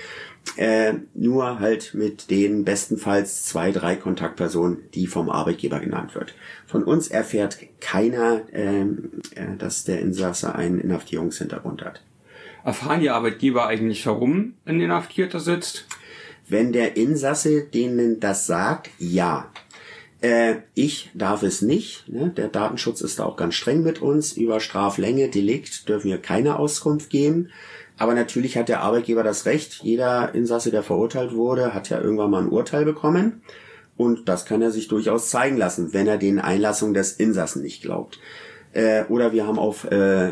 Nur halt mit den bestenfalls 2, 3 Kontaktpersonen, die vom Arbeitgeber genannt wird. Von uns erfährt keiner, dass der Insasse einen Inhaftierungshintergrund hat. Erfahren die Arbeitgeber eigentlich, warum ein Inhaftierter sitzt? Wenn der Insasse denen das sagt, ja. Ich darf es nicht. Ne? Der Datenschutz ist da auch ganz streng mit uns. Über Straflänge, Delikt dürfen wir keine Auskunft geben. Aber natürlich hat der Arbeitgeber das Recht. Jeder Insasse, der verurteilt wurde, hat ja irgendwann mal ein Urteil bekommen. Und das kann er sich durchaus zeigen lassen, wenn er den Einlassungen des Insassen nicht glaubt. Oder wir haben auf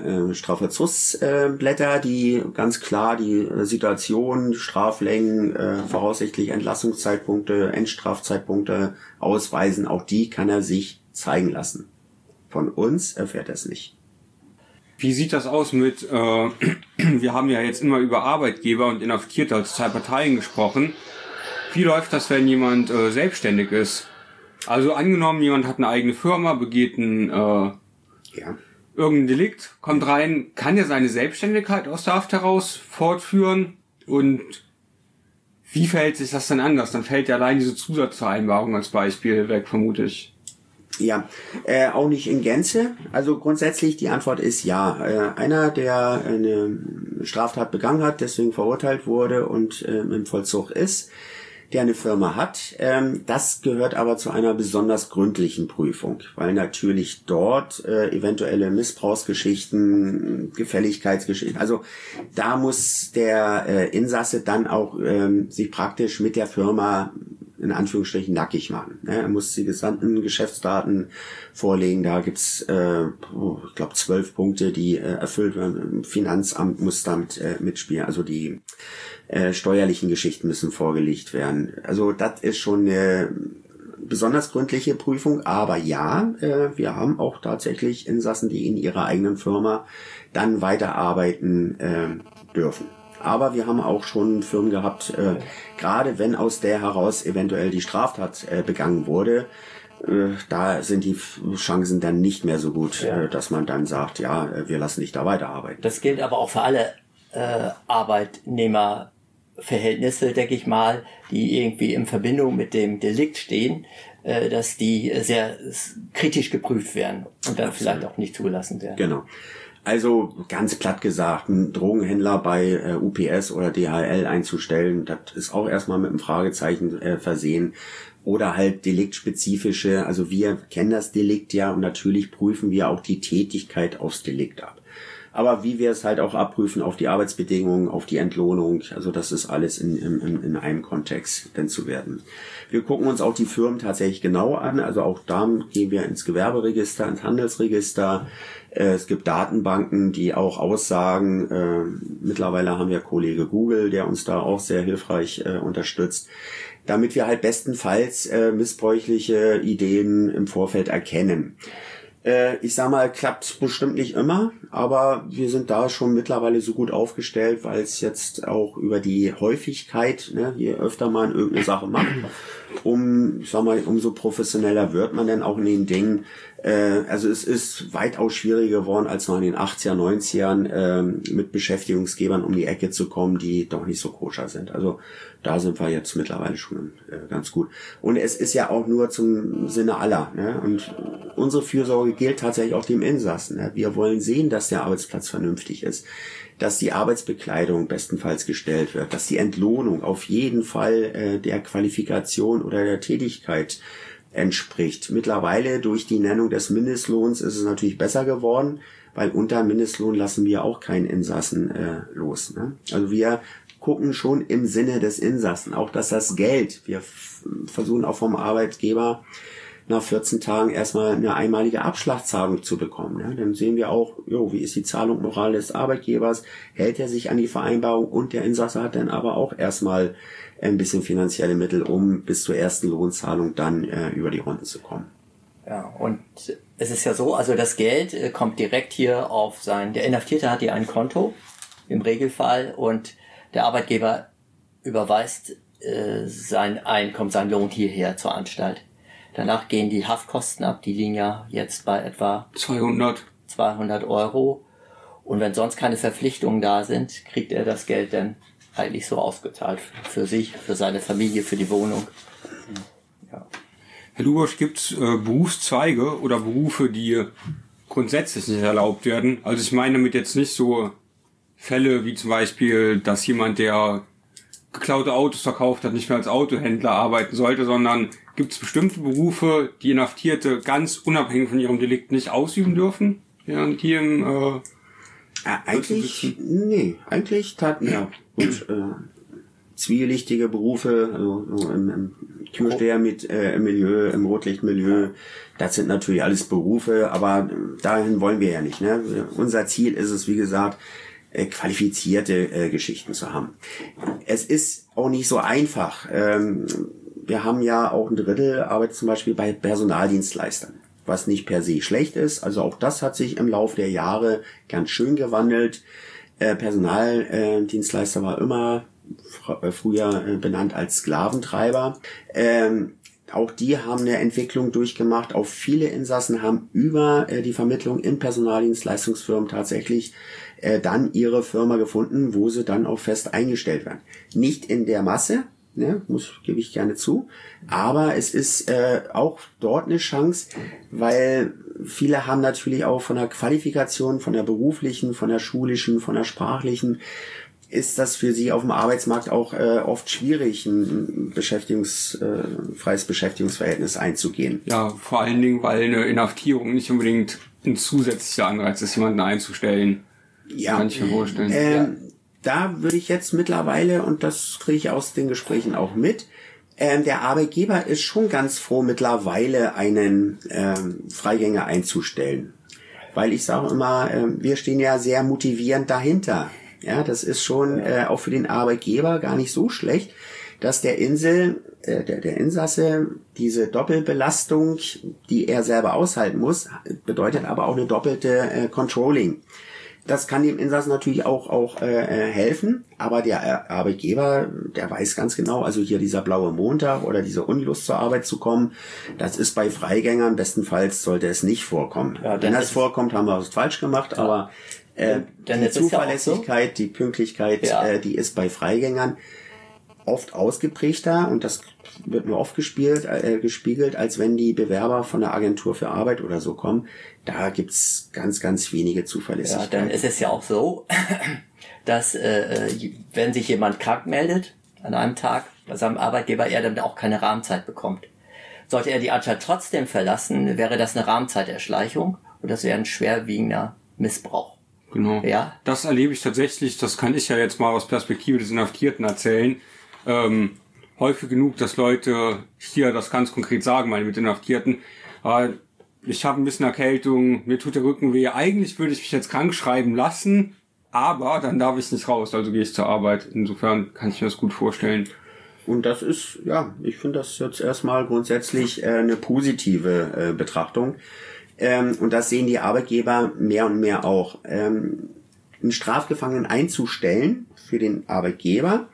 Strafvollzugsblätter, die ganz klar die Situation, Straflängen, voraussichtlich Entlassungszeitpunkte, Endstrafzeitpunkte ausweisen. Auch die kann er sich zeigen lassen. Von uns erfährt er es nicht. Wie sieht das aus mit, wir haben ja jetzt immer über Arbeitgeber und Inhaftierte als 2 Parteien gesprochen. Wie läuft das, wenn jemand selbstständig ist? Also angenommen, jemand hat eine eigene Firma, begeht irgendein Delikt, kommt rein, kann er seine Selbstständigkeit aus der Haft heraus fortführen? Und wie verhält sich das dann anders? Dann fällt ja allein diese Zusatzvereinbarung als Beispiel weg, vermute ich. Ja, auch nicht in Gänze. Also grundsätzlich die Antwort ist ja. Einer, der eine Straftat begangen hat, deswegen verurteilt wurde und im Vollzug ist, der eine Firma hat, das gehört aber zu einer besonders gründlichen Prüfung, weil natürlich dort eventuelle Missbrauchsgeschichten, Gefälligkeitsgeschichten, also da muss der Insasse dann auch sich praktisch mit der Firma in Anführungsstrichen nackig machen. Er muss die gesamten Geschäftsdaten vorlegen. Da gibt's, ich glaube, 12 Punkte, die erfüllt werden. Finanzamt muss damit mitspielen. Also die steuerlichen Geschichten müssen vorgelegt werden. Also das ist schon eine besonders gründliche Prüfung. Aber ja, wir haben auch tatsächlich Insassen, die in ihrer eigenen Firma dann weiterarbeiten dürfen. Aber wir haben auch schon Firmen gehabt, gerade wenn aus der heraus eventuell die Straftat begangen wurde, da sind die Chancen dann nicht mehr so gut, dass man dann sagt, ja, wir lassen dich da weiterarbeiten. Das gilt aber auch für alle Arbeitnehmerverhältnisse, denke ich mal, die irgendwie in Verbindung mit dem Delikt stehen, dass die sehr kritisch geprüft werden und dann vielleicht auch nicht zugelassen werden. Genau. Also ganz platt gesagt, einen Drogenhändler bei UPS oder DHL einzustellen, das ist auch erstmal mit einem Fragezeichen versehen. Oder halt deliktspezifische, also wir kennen das Delikt ja und natürlich prüfen wir auch die Tätigkeit aufs Delikt ab. Aber wie wir es halt auch abprüfen auf die Arbeitsbedingungen, auf die Entlohnung, also das ist alles in einem Kontext denn zu werden. Wir gucken uns auch die Firmen tatsächlich genau an, also auch da gehen wir ins Gewerberegister, ins Handelsregister. Es gibt Datenbanken, die auch aussagen, mittlerweile haben wir Kollege Google, der uns da auch sehr hilfreich unterstützt, damit wir halt bestenfalls missbräuchliche Ideen im Vorfeld erkennen. Ich sag mal, klappt bestimmt nicht immer, aber wir sind da schon mittlerweile so gut aufgestellt, weil es jetzt auch über die Häufigkeit, ne, je öfter man irgendeine Sache macht, umso professioneller wird man dann auch in den Dingen. Also es ist weitaus schwieriger geworden, als noch in den 80er, 90ern mit Beschäftigungsgebern um die Ecke zu kommen, die doch nicht so koscher sind. Also da sind wir jetzt mittlerweile schon ganz gut. Und es ist ja auch nur zum Sinne aller. Ne? Und unsere Fürsorge gilt tatsächlich auch dem Insassen. Ne? Wir wollen sehen, dass der Arbeitsplatz vernünftig ist, dass die Arbeitsbekleidung bestenfalls gestellt wird, dass die Entlohnung auf jeden Fall der Qualifikation oder der Tätigkeit entspricht. Mittlerweile durch die Nennung des Mindestlohns ist es natürlich besser geworden, weil unter Mindestlohn lassen wir auch keinen Insassen los. Ne? Also wir gucken schon im Sinne des Insassen, auch dass das Geld, wir versuchen auch vom Arbeitgeber nach 14 Tagen erstmal eine einmalige Abschlagszahlung zu bekommen. Ja, dann sehen wir auch, wie ist die Zahlung Moral des Arbeitgebers, hält er sich an die Vereinbarung, und der Insasse hat dann aber auch erstmal ein bisschen finanzielle Mittel, um bis zur ersten Lohnzahlung dann über die Runden zu kommen. Ja, und es ist ja so, also das Geld kommt direkt hier auf der Inhaftierte hat hier ein Konto im Regelfall, und der Arbeitgeber überweist sein Einkommen, sein Lohn hierher zur Anstalt. Danach gehen die Haftkosten ab, die liegen ja jetzt bei etwa 200 €. Und wenn sonst keine Verpflichtungen da sind, kriegt er das Geld dann eigentlich so ausgezahlt für sich, für seine Familie, für die Wohnung. Ja. Herr Lubosch, gibt es Berufszweige oder Berufe, die grundsätzlich nicht erlaubt werden? Also ich meine damit jetzt nicht so Fälle wie zum Beispiel, dass jemand, der geklaute Autos verkauft hat, nicht mehr als Autohändler arbeiten sollte, sondern gibt es bestimmte Berufe, die Inhaftierte ganz unabhängig von ihrem Delikt nicht ausüben dürfen? Während hier im eigentlich zwielichtige Berufe, also so im Türsteher mit im Milieu, im Rotlichtmilieu, das sind natürlich alles Berufe, aber dahin wollen wir ja nicht. Ne? Unser Ziel ist es, wie gesagt, qualifizierte Geschichten zu haben. Es ist auch nicht so einfach. Wir haben ja auch ein Drittel arbeitet zum Beispiel bei Personaldienstleistern, was nicht per se schlecht ist. Also auch das hat sich im Laufe der Jahre ganz schön gewandelt. Personaldienstleister war immer früher benannt als Sklaventreiber. Auch die haben eine Entwicklung durchgemacht. Auch viele Insassen haben über die Vermittlung in Personaldienstleistungsfirmen tatsächlich dann ihre Firma gefunden, wo sie dann auch fest eingestellt werden. Nicht in der Masse, ne, gebe ich gerne zu, aber es ist auch dort eine Chance, weil viele haben natürlich auch von der Qualifikation, von der beruflichen, von der schulischen, von der sprachlichen, ist das für sie auf dem Arbeitsmarkt auch oft schwierig, ein freies Beschäftigungsverhältnis einzugehen. Ja, vor allen Dingen, weil eine Inhaftierung nicht unbedingt ein zusätzlicher Anreiz ist, jemanden einzustellen. Ja, kann ich mir vorstellen. Da würde ich jetzt mittlerweile, und das kriege ich aus den Gesprächen auch mit, der Arbeitgeber ist schon ganz froh, mittlerweile einen Freigänger einzustellen. Weil ich sage immer, wir stehen ja sehr motivierend dahinter. Ja, das ist schon auch für den Arbeitgeber gar nicht so schlecht, dass der Insasse diese Doppelbelastung, die er selber aushalten muss, bedeutet aber auch eine doppelte Controlling. Das kann dem Insassen natürlich auch helfen, aber der Arbeitgeber, der weiß ganz genau, also hier dieser blaue Montag oder diese Unlust zur Arbeit zu kommen, das ist bei Freigängern bestenfalls sollte es nicht vorkommen. Ja, wenn das vorkommt, haben wir was falsch gemacht, ja. Aber die Zuverlässigkeit, die Pünktlichkeit, die ist bei Freigängern oft ausgeprägter, und das wird nur oft gespiegelt, als wenn die Bewerber von der Agentur für Arbeit oder so kommen. Da gibt's ganz, ganz wenige Zuverlässigkeit. Ja, dann ist es ja auch so, dass wenn sich jemand krank meldet an einem Tag bei seinem Arbeitgeber, er dann auch keine Rahmenzeit bekommt. Sollte er die Anstalt trotzdem verlassen, wäre das eine Rahmenzeiterschleichung, und das wäre ein schwerwiegender Missbrauch. Genau. Ja. Das erlebe ich tatsächlich, das kann ich ja jetzt mal aus Perspektive des Inhaftierten erzählen. Häufig genug, dass Leute hier das ganz konkret sagen, meine mit Inhaftierten, ich habe ein bisschen Erkältung, mir tut der Rücken weh, eigentlich würde ich mich jetzt krank schreiben lassen, aber dann darf ich nicht raus, also gehe ich zur Arbeit. Insofern kann ich mir das gut vorstellen. Und das ist, ja, ich finde das jetzt erstmal grundsätzlich eine positive Betrachtung. Und das sehen die Arbeitgeber mehr und mehr auch. Einen Strafgefangenen einzustellen für den Arbeitgeber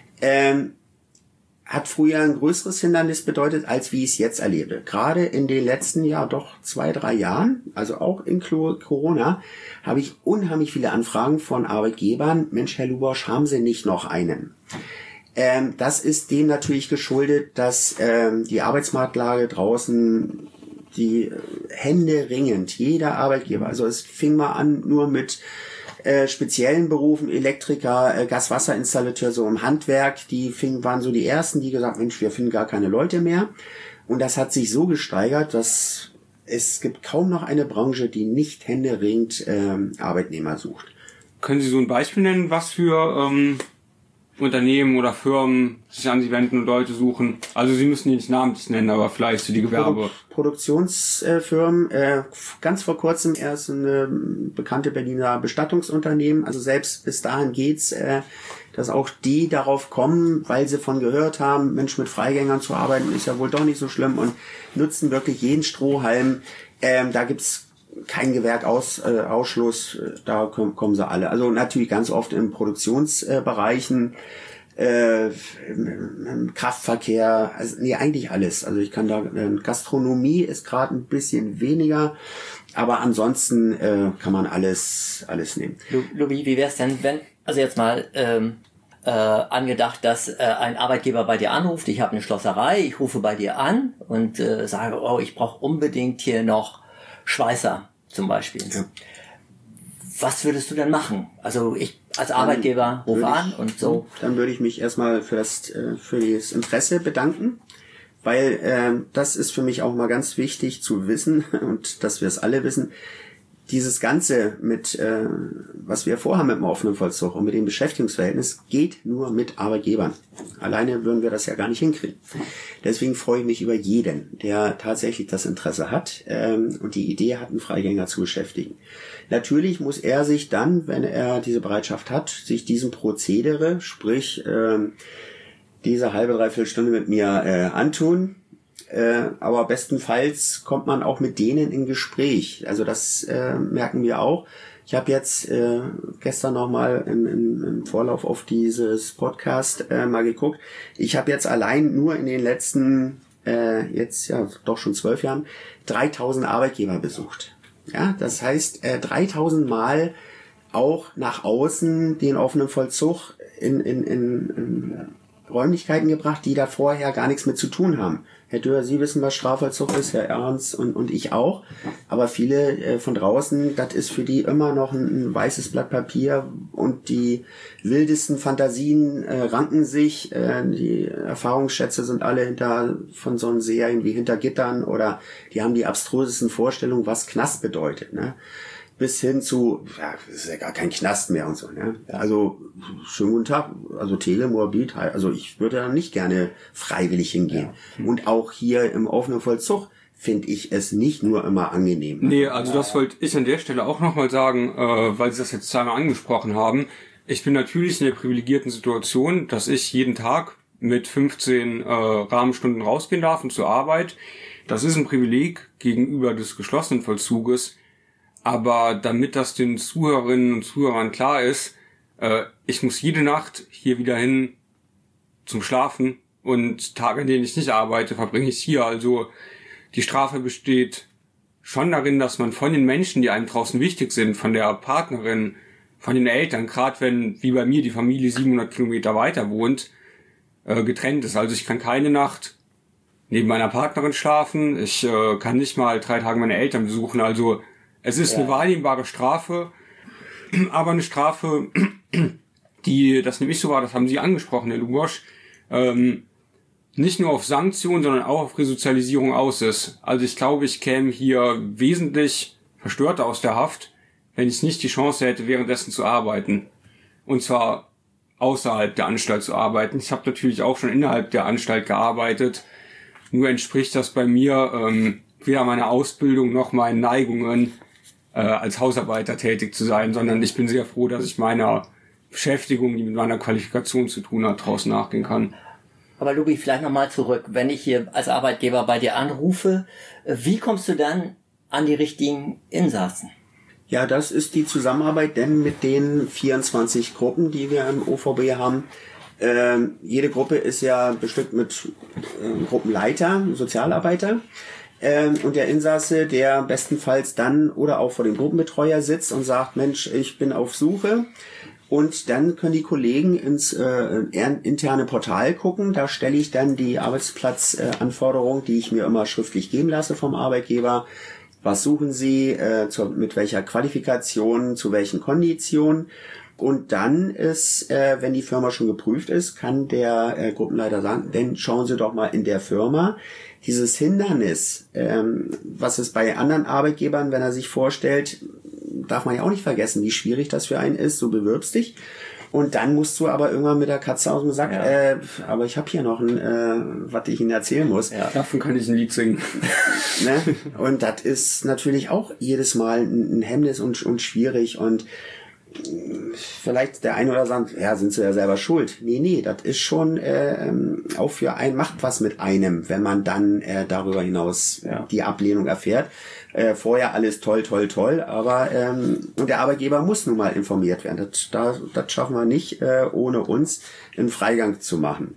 hat früher ein größeres Hindernis bedeutet, als wie ich es jetzt erlebe. Gerade in den letzten, 2-3 Jahren, also auch in Corona, habe ich unheimlich viele Anfragen von Arbeitgebern. Mensch, Herr Lubosch, haben Sie nicht noch einen? Das ist dem natürlich geschuldet, dass die Arbeitsmarktlage draußen, die händeringend, jeder Arbeitgeber, also es fing mal an nur mit speziellen Berufen, Elektriker, Gaswasserinstallateur, so im Handwerk, waren so die ersten, die gesagt, Mensch, wir finden gar keine Leute mehr. Und das hat sich so gesteigert, dass es gibt kaum noch eine Branche, die nicht händeringend Arbeitnehmer sucht. Können Sie so ein Beispiel nennen, was für Unternehmen oder Firmen sich an sie wenden und Leute suchen? Also Sie müssen die nicht namentlich nennen, aber vielleicht so die Gewerbe. Produktionsfirmen, ganz vor kurzem erst eine bekannte Berliner Bestattungsunternehmen, also selbst bis dahin geht's, dass auch die darauf kommen, weil sie von gehört haben, Mensch, mit Freigängern zu arbeiten ist ja wohl doch nicht so schlimm und nutzen wirklich jeden Strohhalm. Da gibt's kein Gewerkausschluss, da kommen sie alle. Also natürlich ganz oft in Produktionsbereichen, im Kraftverkehr, also nee, eigentlich alles. Also ich kann da, Gastronomie ist gerade ein bisschen weniger, aber ansonsten kann man alles nehmen. Louis, wie wär's denn, wenn, also jetzt mal angedacht, dass ein Arbeitgeber bei dir anruft, ich habe eine Schlosserei, ich rufe bei dir an und sage, oh, ich brauche unbedingt hier noch Schweißer zum Beispiel. Ja. Was würdest du denn machen? Also ich als Arbeitgeber rufe an und so. Dann würde ich mich erstmal für das Interesse bedanken, weil das ist für mich auch mal ganz wichtig zu wissen und dass wir es alle wissen. Dieses Ganze mit, was wir vorhaben mit dem offenen Vollzug und mit dem Beschäftigungsverhältnis, geht nur mit Arbeitgebern. Alleine würden wir das ja gar nicht hinkriegen. Deswegen freue ich mich über jeden, der tatsächlich das Interesse hat und die Idee hat, einen Freigänger zu beschäftigen. Natürlich muss er sich dann, wenn er diese Bereitschaft hat, sich diesem Prozedere, sprich diese halbe, dreiviertel Stunde mit mir antun. Aber bestenfalls kommt man auch mit denen in Gespräch. Also das merken wir auch. Ich habe jetzt gestern nochmal im Vorlauf auf dieses Podcast mal geguckt. Ich habe jetzt allein nur in den letzten, jetzt ja doch schon 12 Jahren, 3000 Arbeitgeber besucht. Ja, das heißt 3000 Mal auch nach außen den offenen Vollzug in Räumlichkeiten gebracht, die da vorher gar nichts mit zu tun haben. Herr Dürr, Sie wissen, was Strafvollzug ist, Herr Ernst und ich auch. Aber viele von draußen, das ist für die immer noch ein weißes Blatt Papier und die wildesten Fantasien ranken sich. Die Erfahrungsschätze sind alle von so einen Serien wie Hinter Gittern oder die haben die abstrusesten Vorstellungen, was Knast bedeutet, ne? Bis hin zu, ja, das ist ja gar kein Knast mehr und so, ne? Also, schönen guten Tag, also Telemorbid, also ich würde da nicht gerne freiwillig hingehen. Ja. Und auch hier im offenen Vollzug finde ich es nicht nur immer angenehm. Nee, also das wollte ich an der Stelle auch nochmal sagen, weil Sie das jetzt zweimal angesprochen haben. Ich bin natürlich in der privilegierten Situation, dass ich jeden Tag mit 15 Rahmenstunden rausgehen darf und zur Arbeit. Das ist ein Privileg gegenüber des geschlossenen Vollzuges. Aber damit das den Zuhörerinnen und Zuhörern klar ist, ich muss jede Nacht hier wieder hin zum Schlafen und Tage, an denen ich nicht arbeite, verbringe ich hier. Also die Strafe besteht schon darin, dass man von den Menschen, die einem draußen wichtig sind, von der Partnerin, von den Eltern, gerade wenn, wie bei mir, die Familie 700 Kilometer weiter wohnt, getrennt ist. Also ich kann keine Nacht neben meiner Partnerin schlafen, ich kann nicht mal 3 Tage meine Eltern besuchen, also es ist eine wahrnehmbare Strafe, aber eine Strafe, die, das nehme ich so wahr, das haben Sie angesprochen, Herr Lubosch, nicht nur auf Sanktionen, sondern auch auf Resozialisierung aus ist. Also ich glaube, ich käme hier wesentlich verstörter aus der Haft, wenn ich nicht die Chance hätte, währenddessen zu arbeiten. Und zwar außerhalb der Anstalt zu arbeiten. Ich habe natürlich auch schon innerhalb der Anstalt gearbeitet, nur entspricht das bei mir weder meiner Ausbildung noch meinen Neigungen, als Hausarbeiter tätig zu sein, sondern ich bin sehr froh, dass ich meiner Beschäftigung, die mit meiner Qualifikation zu tun hat, draußen nachgehen kann. Aber Lubi, vielleicht nochmal zurück. Wenn ich hier als Arbeitgeber bei dir anrufe, wie kommst du dann an die richtigen Insassen? Ja, das ist die Zusammenarbeit denn mit den 24 Gruppen, die wir im OVB haben. Jede Gruppe ist ja bestückt mit Gruppenleiter, Sozialarbeiter. Und der Insasse, der bestenfalls dann oder auch vor dem Gruppenbetreuer sitzt und sagt, Mensch, ich bin auf Suche. Und dann können die Kollegen ins interne Portal gucken. Da stelle ich dann die Arbeitsplatzanforderung, die ich mir immer schriftlich geben lasse vom Arbeitgeber. Was suchen Sie, mit welcher Qualifikation, zu welchen Konditionen? Und dann ist, wenn die Firma schon geprüft ist, kann der Gruppenleiter sagen, denn schauen Sie doch mal in der Firma. Dieses Hindernis, was es bei anderen Arbeitgebern, wenn er sich vorstellt, darf man ja auch nicht vergessen, wie schwierig das für einen ist, du bewirbst dich Und dann musst du aber irgendwann mit der Katze aus dem Sack, aber ich habe hier noch was ich Ihnen erzählen muss. Ja. Davon kann ich ein Lied singen. Ne? Und das ist natürlich auch jedes Mal ein Hemmnis und schwierig und vielleicht der eine oder sagt, ja, sind sie ja selber schuld. Nee, das ist schon auch für einen, macht was mit einem, wenn man dann darüber hinaus die Ablehnung erfährt. Vorher alles toll, aber und der Arbeitgeber muss nun mal informiert werden. Das schaffen wir nicht, ohne uns einen Freigang zu machen.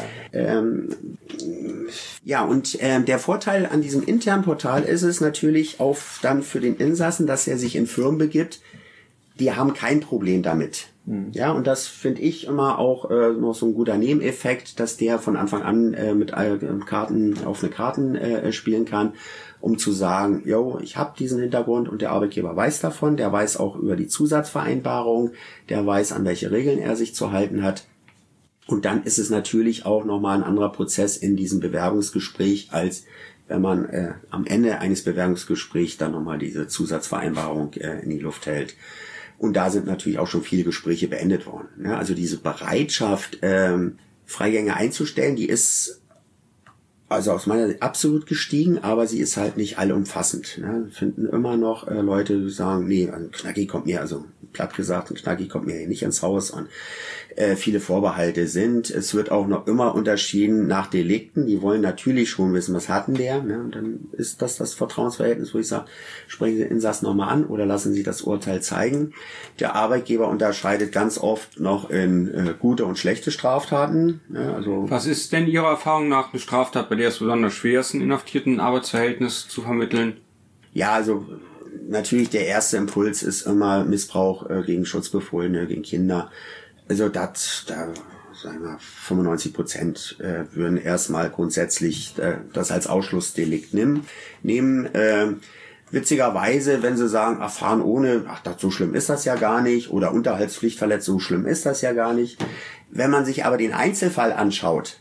Der Vorteil an diesem internen Portal ist es natürlich auch dann für den Insassen, dass er sich in Firmen begibt, die haben kein Problem damit. Ja, und das finde ich immer auch noch so ein guter Nebeneffekt, dass der von Anfang an mit Karten offene Karten spielen kann, um zu sagen, ich habe diesen Hintergrund und der Arbeitgeber weiß davon, der weiß auch über die Zusatzvereinbarung, der weiß, an welche Regeln er sich zu halten hat. Und dann ist es natürlich auch nochmal ein anderer Prozess in diesem Bewerbungsgespräch, als wenn man am Ende eines Bewerbungsgesprächs dann nochmal diese Zusatzvereinbarung in die Luft hält. Und da sind natürlich auch schon viele Gespräche beendet worden. Ja, also diese Bereitschaft, Freigänge einzustellen, die ist also aus meiner Sicht absolut gestiegen, aber sie ist halt nicht allumfassend. Ja, finden immer noch Leute, die sagen, nee, ein Knacki kommt mir, also platt gesagt, ein Knacki kommt mir hier nicht ins Haus. Und viele Vorbehalte sind. Es wird auch noch immer unterschieden nach Delikten. Die wollen natürlich schon wissen, was hatten der. Ne? Und dann ist das Vertrauensverhältnis, wo ich sage, sprechen Sie den Insassen nochmal an oder lassen Sie das Urteil zeigen. Der Arbeitgeber unterscheidet ganz oft noch in gute und schlechte Straftaten. Ne? Also was ist denn Ihrer Erfahrung nach eine Straftat, bei der es besonders schwer ist, ein Inhaftierten Arbeitsverhältnis zu vermitteln? Ja, also natürlich der erste Impuls ist immer Missbrauch gegen Schutzbefohlene, gegen Kinder. Also da sagen wir 95% würden erstmal grundsätzlich das als Ausschlussdelikt nehmen. Witzigerweise, wenn sie sagen, fahren ohne, so schlimm ist das ja gar nicht, oder Unterhaltspflichtverletzung, so schlimm ist das ja gar nicht. Wenn man sich aber den Einzelfall anschaut,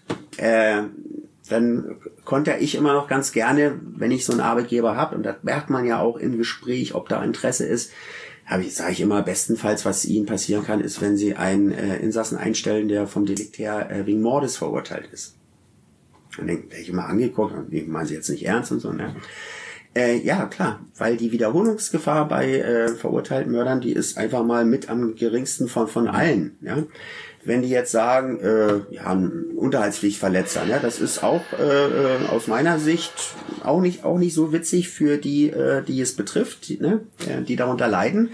dann konnte ich immer noch ganz gerne, wenn ich so einen Arbeitgeber habe, und das merkt man ja auch im Gespräch, ob da Interesse ist, sage ich immer, bestenfalls, was Ihnen passieren kann, ist, wenn Sie einen Insassen einstellen, der vom Delikt her wegen Mordes verurteilt ist. Dann werde ich immer angeguckt, meinen Sie jetzt nicht ernst und so, ne? Ja, klar, weil die Wiederholungsgefahr bei verurteilten Mördern, die ist einfach mal mit am geringsten von allen, ja. Wenn die jetzt sagen, ein Unterhaltspflichtverletzer, ne, das ist auch aus meiner Sicht auch nicht so witzig für die es betrifft, ne, die darunter leiden.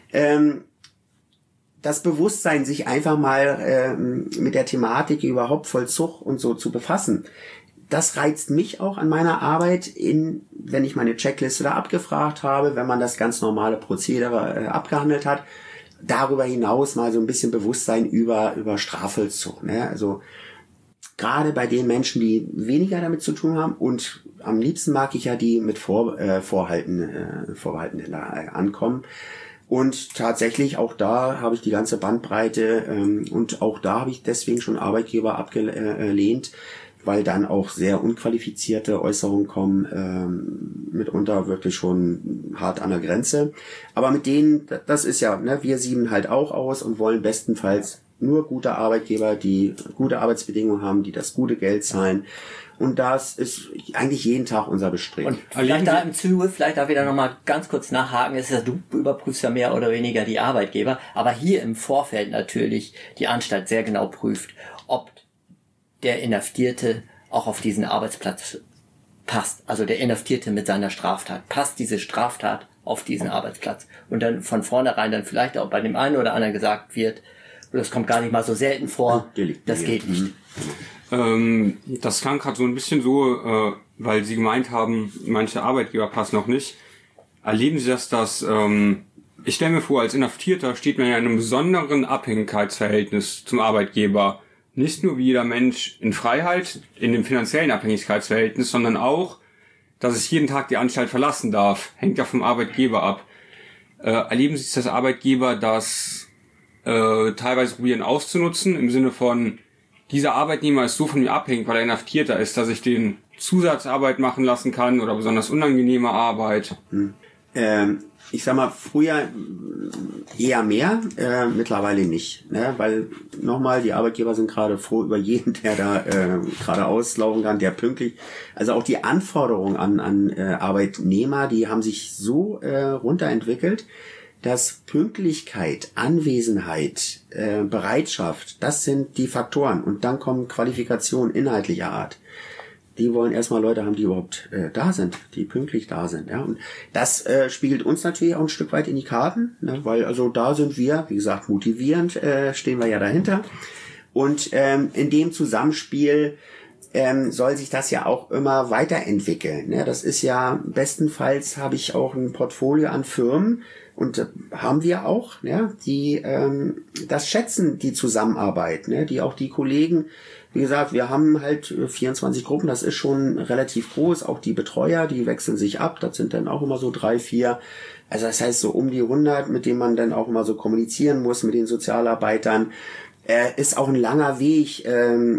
Das Bewusstsein, sich einfach mal mit der Thematik überhaupt Vollzug und so zu befassen, das reizt mich auch an meiner Arbeit, wenn ich meine Checkliste da abgefragt habe, wenn man das ganz normale Prozedere abgehandelt hat. Darüber hinaus mal so ein bisschen Bewusstsein über Strafvollzug. Ne? Also gerade bei den Menschen, die weniger damit zu tun haben, und am liebsten mag ich ja die mit Vorbehalten ankommen. Und tatsächlich auch da habe ich die ganze Bandbreite und auch da habe ich deswegen schon Arbeitgeber abgelehnt, weil dann auch sehr unqualifizierte Äußerungen kommen, mitunter wirklich schon hart an der Grenze. Aber mit denen, das ist ja, ne, wir sieben halt auch aus und wollen bestenfalls nur gute Arbeitgeber, die gute Arbeitsbedingungen haben, die das gute Geld zahlen. Und das ist eigentlich jeden Tag unser Bestreben. Und vielleicht da im Zuge, vielleicht darf ich da nochmal ganz kurz nachhaken, ist ja, du überprüfst ja mehr oder weniger die Arbeitgeber, aber hier im Vorfeld natürlich die Anstalt sehr genau prüft, ob der Inhaftierte auch auf diesen Arbeitsplatz passt. Also der Inhaftierte mit seiner Straftat. Passt diese Straftat auf diesen Arbeitsplatz? Und dann von vornherein dann vielleicht auch bei dem einen oder anderen gesagt wird, das kommt gar nicht mal so selten vor, das geht nicht. Das klang gerade so ein bisschen so, weil Sie gemeint haben, manche Arbeitgeber passen noch nicht. Erleben Sie dass ich stelle mir vor, als Inhaftierter steht man ja in einem besonderen Abhängigkeitsverhältnis zum Arbeitgeber. Nicht nur wie jeder Mensch in Freiheit, in dem finanziellen Abhängigkeitsverhältnis, sondern auch, dass ich jeden Tag die Anstalt verlassen darf. Hängt ja vom Arbeitgeber ab. Erleben Sie es als Arbeitgeber, das teilweise probieren auszunutzen, im Sinne von, dieser Arbeitnehmer ist so von mir abhängig, weil er Inhaftierter ist, dass ich den Zusatzarbeit machen lassen kann oder besonders unangenehme Arbeit? Ich sag mal, früher eher mehr, mittlerweile nicht. Ne? Weil nochmal, die Arbeitgeber sind gerade froh über jeden, der da gerade auslaufen kann, der pünktlich. Also auch die Anforderungen an Arbeitnehmer, die haben sich so runterentwickelt, dass Pünktlichkeit, Anwesenheit, Bereitschaft, das sind die Faktoren. Und dann kommen Qualifikationen inhaltlicher Art. Die wollen erstmal Leute haben, die überhaupt da sind, die pünktlich da sind. Ja, und das spiegelt uns natürlich auch ein Stück weit in die Karten, ne? Weil also da sind wir, wie gesagt, motivierend, stehen wir ja dahinter. Und in dem Zusammenspiel soll sich das ja auch immer weiterentwickeln. Ne? Das ist ja, bestenfalls habe ich auch ein Portfolio an Firmen, und haben wir auch, ja, die das schätzen, die Zusammenarbeit, ne? Die auch die Kollegen, wie gesagt, wir haben halt 24 Gruppen, das ist schon relativ groß, auch die Betreuer, die wechseln sich ab, das sind dann auch immer so 3, 4, also das heißt so um die 100, mit denen man dann auch immer so kommunizieren muss, mit den Sozialarbeitern, ist auch ein langer Weg,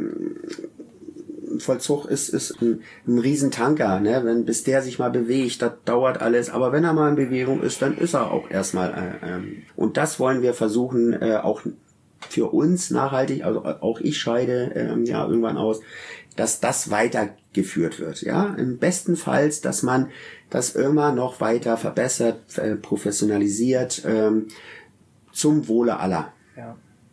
Vollzug ist ein Riesentanker, ne? Wenn bis der sich mal bewegt, das dauert alles. Aber wenn er mal in Bewegung ist, dann ist er auch erstmal. Und das wollen wir versuchen, auch für uns nachhaltig. Also auch ich scheide ja irgendwann aus, dass das weitergeführt wird. Ja, im besten Fall, dass man das immer noch weiter verbessert, professionalisiert, zum Wohle aller. Ja.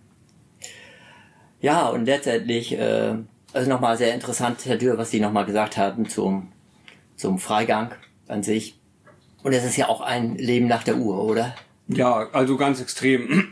Ja, und letztendlich also nochmal sehr interessant, Herr Dürr, was Sie nochmal gesagt haben zum Freigang an sich. Und es ist ja auch ein Leben nach der Uhr, oder? Ja, also ganz extrem.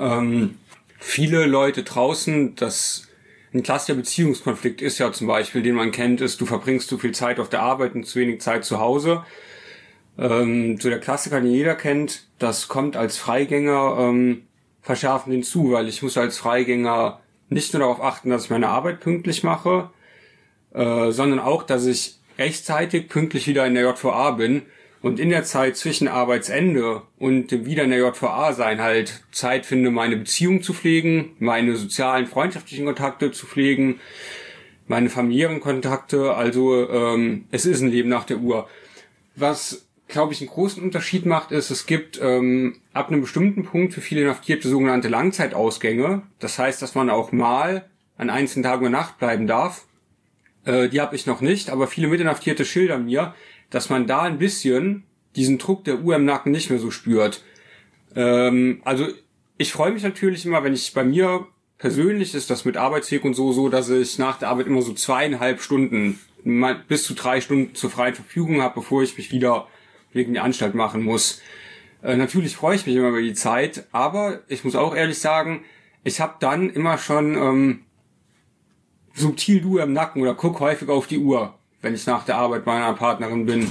Viele Leute draußen, ein klassischer Beziehungskonflikt ist ja zum Beispiel, den man kennt, ist, du verbringst zu viel Zeit auf der Arbeit und zu wenig Zeit zu Hause. So der Klassiker, den jeder kennt, das kommt als Freigänger verschärfend hinzu, weil ich muss als Freigänger nicht nur darauf achten, dass ich meine Arbeit pünktlich mache, sondern auch, dass ich rechtzeitig pünktlich wieder in der JVA bin und in der Zeit zwischen Arbeitsende und dem wieder in der JVA sein halt Zeit finde, meine Beziehung zu pflegen, meine sozialen, freundschaftlichen Kontakte zu pflegen, meine familiären Kontakte. Also es ist ein Leben nach der Uhr. Was, glaube ich, einen großen Unterschied macht, ist, es gibt ab einem bestimmten Punkt für viele Inhaftierte sogenannte Langzeitausgänge. Das heißt, dass man auch mal an einzelnen Tagen über Nacht bleiben darf. Die habe ich noch nicht, aber viele Mitinhaftierte schildern mir, dass man da ein bisschen diesen Druck der Uhr im Nacken nicht mehr so spürt. Also ich freue mich natürlich immer, wenn ich bei mir persönlich ist das mit Arbeitsweg und so, dass ich nach der Arbeit immer so 2,5 Stunden, bis zu 3 Stunden zur freien Verfügung habe, bevor ich mich wieder wegen der Anstalt machen muss. Natürlich freue ich mich immer über die Zeit, aber ich muss auch ehrlich sagen, ich habe dann immer schon subtil die Uhr im Nacken oder guck häufig auf die Uhr, wenn ich nach der Arbeit bei einer Partnerin bin.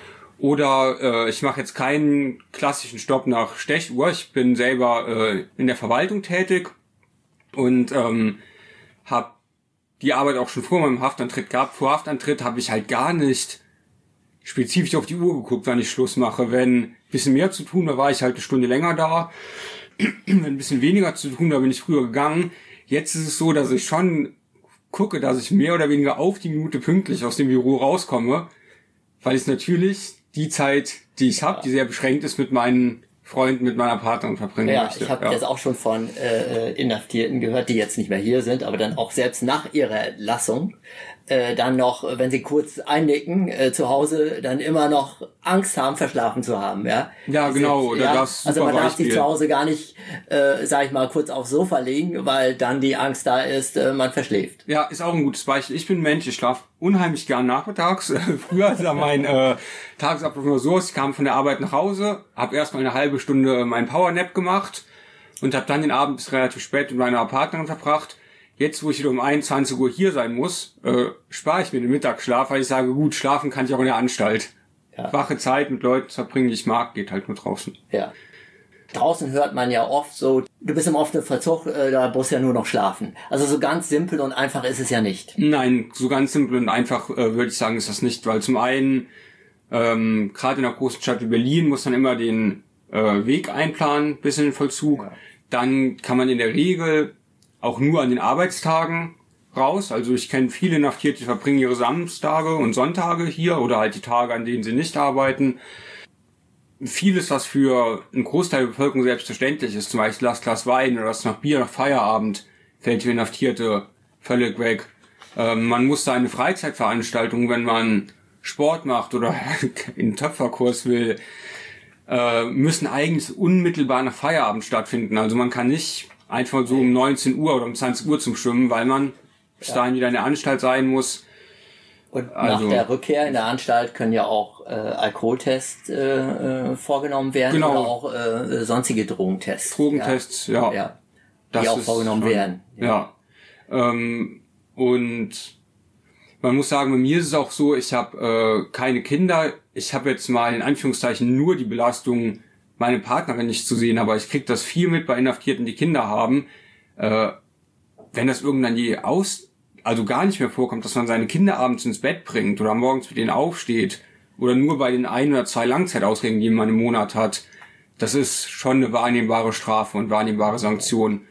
Oder ich mache jetzt keinen klassischen Stopp nach Stechuhr. Ich bin selber in der Verwaltung tätig und habe die Arbeit auch schon vor meinem Haftantritt gehabt. Vor Haftantritt habe ich halt gar nicht spezifisch auf die Uhr geguckt, wann ich Schluss mache. Wenn ein bisschen mehr zu tun, da war ich halt eine Stunde länger da. Wenn ein bisschen weniger zu tun, da bin ich früher gegangen. Jetzt ist es so, dass ich schon gucke, dass ich mehr oder weniger auf die Minute pünktlich aus dem Büro rauskomme, weil ich natürlich die Zeit, die ich habe, die sehr beschränkt ist, mit meinen Freunden, mit meiner Partnerin verbringen möchte. Ich habe jetzt auch schon von Inhaftierten gehört, die jetzt nicht mehr hier sind, aber dann auch selbst nach ihrer Entlassung dann noch, wenn sie kurz einnicken zu Hause, dann immer noch Angst haben, verschlafen zu haben. Ja, ja genau. Oder das also man darf sich zu Hause gar nicht, sag ich mal, kurz aufs Sofa legen, weil dann die Angst da ist, man verschläft. Ja, ist auch ein gutes Beispiel. Ich bin ein Mensch, ich schlafe unheimlich gern nachmittags. Früher sah mein Tagesablauf nur so aus, ich kam von der Arbeit nach Hause, habe erstmal eine halbe Stunde meinen Powernap gemacht und habe dann den Abend bis relativ spät mit meiner Partnerin verbracht. Jetzt, wo ich wieder um 21 Uhr hier sein muss, spare ich mir den Mittagsschlaf, weil ich sage, gut, schlafen kann ich auch in der Anstalt. Ja. Wache Zeit mit Leuten zu verbringen, die ich mag, geht halt nur draußen. Ja. Draußen hört man ja oft so, du bist im offenen Vollzug, da musst du ja nur noch schlafen. Also so ganz simpel und einfach ist es ja nicht. Nein, so ganz simpel und einfach würde ich sagen, ist das nicht, weil zum einen, gerade in einer großen Stadt wie Berlin, muss man immer den Weg einplanen bis in den Vollzug. Ja. Dann kann man in der Regel auch nur an den Arbeitstagen raus. Also ich kenne viele Inhaftierte, die verbringen ihre Samstage und Sonntage hier oder halt die Tage, an denen sie nicht arbeiten. vieles, was für einen Großteil der Bevölkerung selbstverständlich ist, zum Beispiel das Glas Wein oder das nach Bier nach Feierabend, fällt für Inhaftierte völlig weg. Man muss seine Freizeitveranstaltungen, wenn man Sport macht oder in einen Töpferkurs will, müssen eigentlich unmittelbar nach Feierabend stattfinden. Also man kann nicht einfach so um 19 Uhr oder um 20 Uhr zum Schwimmen, weil man bis dahin wieder in der Anstalt sein muss. Und nach der Rückkehr in der Anstalt können ja auch Alkoholtests vorgenommen werden, genau, oder auch sonstige Drogentests. Drogentests, ja. Die auch vorgenommen werden. Ja. Und man muss sagen, bei mir ist es auch so, ich habe keine Kinder. Ich habe jetzt mal in Anführungszeichen nur die Belastung, meine Partnerin nicht zu sehen, aber ich kriege das viel mit bei Inhaftierten, die Kinder haben. Wenn das irgendwann also gar nicht mehr vorkommt, dass man seine Kinder abends ins Bett bringt oder morgens mit denen aufsteht oder nur bei den 1 oder 2 Langzeitausgängen, die man im Monat hat, das ist schon eine wahrnehmbare Strafe und wahrnehmbare Sanktion.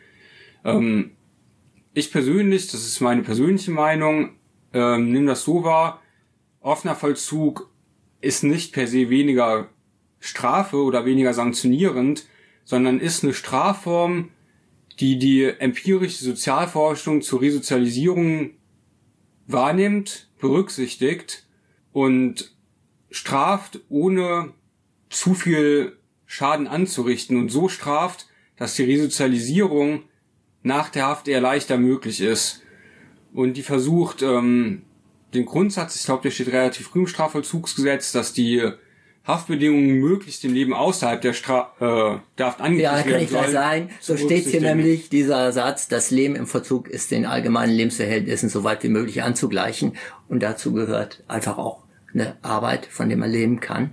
Ich persönlich, das ist meine persönliche Meinung, nimm das so wahr, offener Vollzug ist nicht per se weniger Strafe oder weniger sanktionierend, sondern ist eine Strafform, die empirische Sozialforschung zur Resozialisierung wahrnimmt, berücksichtigt und straft, ohne zu viel Schaden anzurichten und so straft, dass die Resozialisierung nach der Haft eher leichter möglich ist. Und die versucht, den Grundsatz, ich glaube, der steht relativ früh im Strafvollzugsgesetz, dass die Haftbedingungen möglichst im Leben außerhalb der Haft angeglichen werden. Ja, kann ich gleich sagen. So steht hier nämlich dieser Satz, das Leben im Vollzug ist den allgemeinen Lebensverhältnissen so weit wie möglich anzugleichen. Und dazu gehört einfach auch eine Arbeit, von der man leben kann.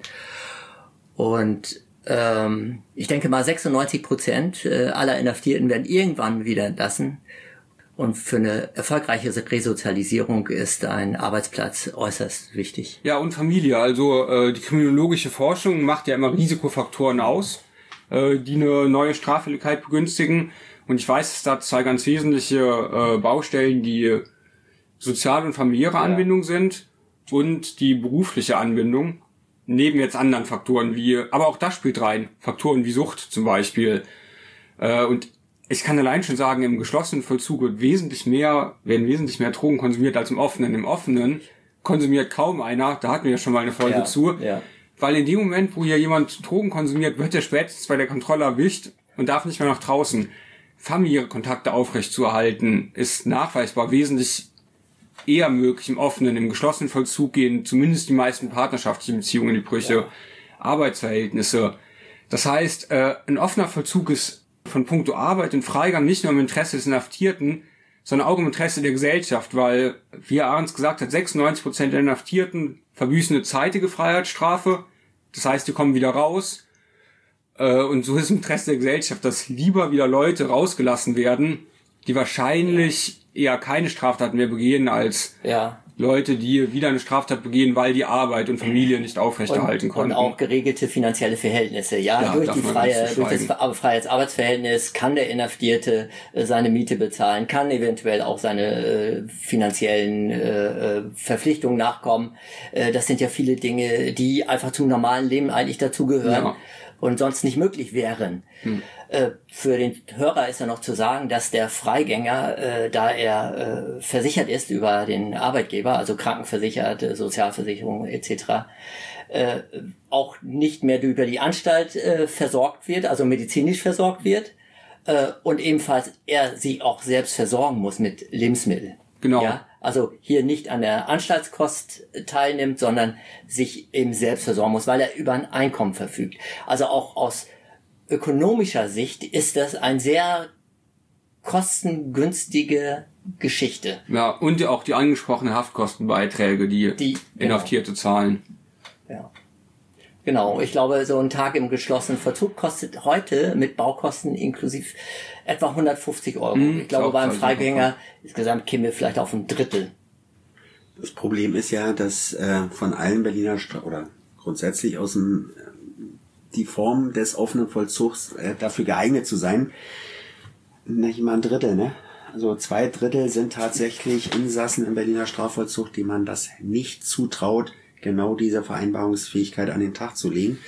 Und ich denke mal 96% aller Inhaftierten werden irgendwann wieder entlassen. Und für eine erfolgreiche Resozialisierung ist ein Arbeitsplatz äußerst wichtig. Ja, und Familie. Also die kriminologische Forschung macht ja immer Risikofaktoren aus, die eine neue Straffälligkeit begünstigen. Und ich weiß, dass da 2 ganz wesentliche Baustellen die soziale und familiäre Anbindung sind und die berufliche Anbindung. Neben jetzt anderen Faktoren aber auch das spielt rein, Faktoren wie Sucht zum Beispiel. Und ich kann allein schon sagen, im geschlossenen Vollzug werden wesentlich mehr Drogen konsumiert als im Offenen. Im Offenen konsumiert kaum einer, da hatten wir ja schon mal eine Folge zu, weil in dem Moment, wo hier jemand Drogen konsumiert, wird er spätestens bei der Kontrolle erwischt und darf nicht mehr nach draußen. Familiäre Kontakte aufrechtzuerhalten ist nachweisbar wesentlich eher möglich im Offenen. Im geschlossenen Vollzug gehen zumindest die meisten partnerschaftlichen Beziehungen in die Brüche, Arbeitsverhältnisse. Das heißt, ein offener Vollzug ist von puncto Arbeit und Freigang nicht nur im Interesse des Inhaftierten, sondern auch im Interesse der Gesellschaft, weil, wie Herr Ahrens gesagt hat, 96% der Inhaftierten verbüßen eine zeitige Freiheitsstrafe. Das heißt, die kommen wieder raus. Und so ist im Interesse der Gesellschaft, dass lieber wieder Leute rausgelassen werden, die wahrscheinlich eher keine Straftaten mehr begehen, als Leute, die wieder eine Straftat begehen, weil die Arbeit und Familie nicht aufrechterhalten konnten. Und auch geregelte finanzielle Verhältnisse. Durch das Freiheitsarbeitsverhältnis kann der Inhaftierte seine Miete bezahlen, kann eventuell auch seine finanziellen Verpflichtungen nachkommen. Das sind ja viele Dinge, die einfach zum normalen Leben eigentlich dazugehören und sonst nicht möglich wären. Für den Hörer ist ja noch zu sagen, dass der Freigänger, da er versichert ist über den Arbeitgeber, also krankenversichert, Sozialversicherung etc., auch nicht mehr über die Anstalt versorgt wird, also medizinisch versorgt wird, und ebenfalls er sich auch selbst versorgen muss mit Lebensmitteln. Genau. Ja? Also hier nicht an der Anstaltskost teilnimmt, sondern sich eben selbst versorgen muss, weil er über ein Einkommen verfügt. Also auch aus ökonomischer Sicht ist das ein sehr kostengünstige Geschichte. Ja, und auch die angesprochenen Haftkostenbeiträge, die Inhaftierte zahlen. Ja. Genau, ich glaube, so ein Tag im geschlossenen Vollzug kostet heute mit Baukosten inklusiv etwa 150 Euro. Ich glaube, beim Freigänger insgesamt kämen wir vielleicht auf ein Drittel. Das Problem ist ja, dass von allen Berliner oder grundsätzlich aus dem die Form des offenen Vollzugs dafür geeignet zu sein, nicht mal ein Drittel, ne? Also 2/3 sind tatsächlich Insassen im Berliner Strafvollzug, die man das nicht zutraut, genau diese Vereinbarungsfähigkeit an den Tag zu legen.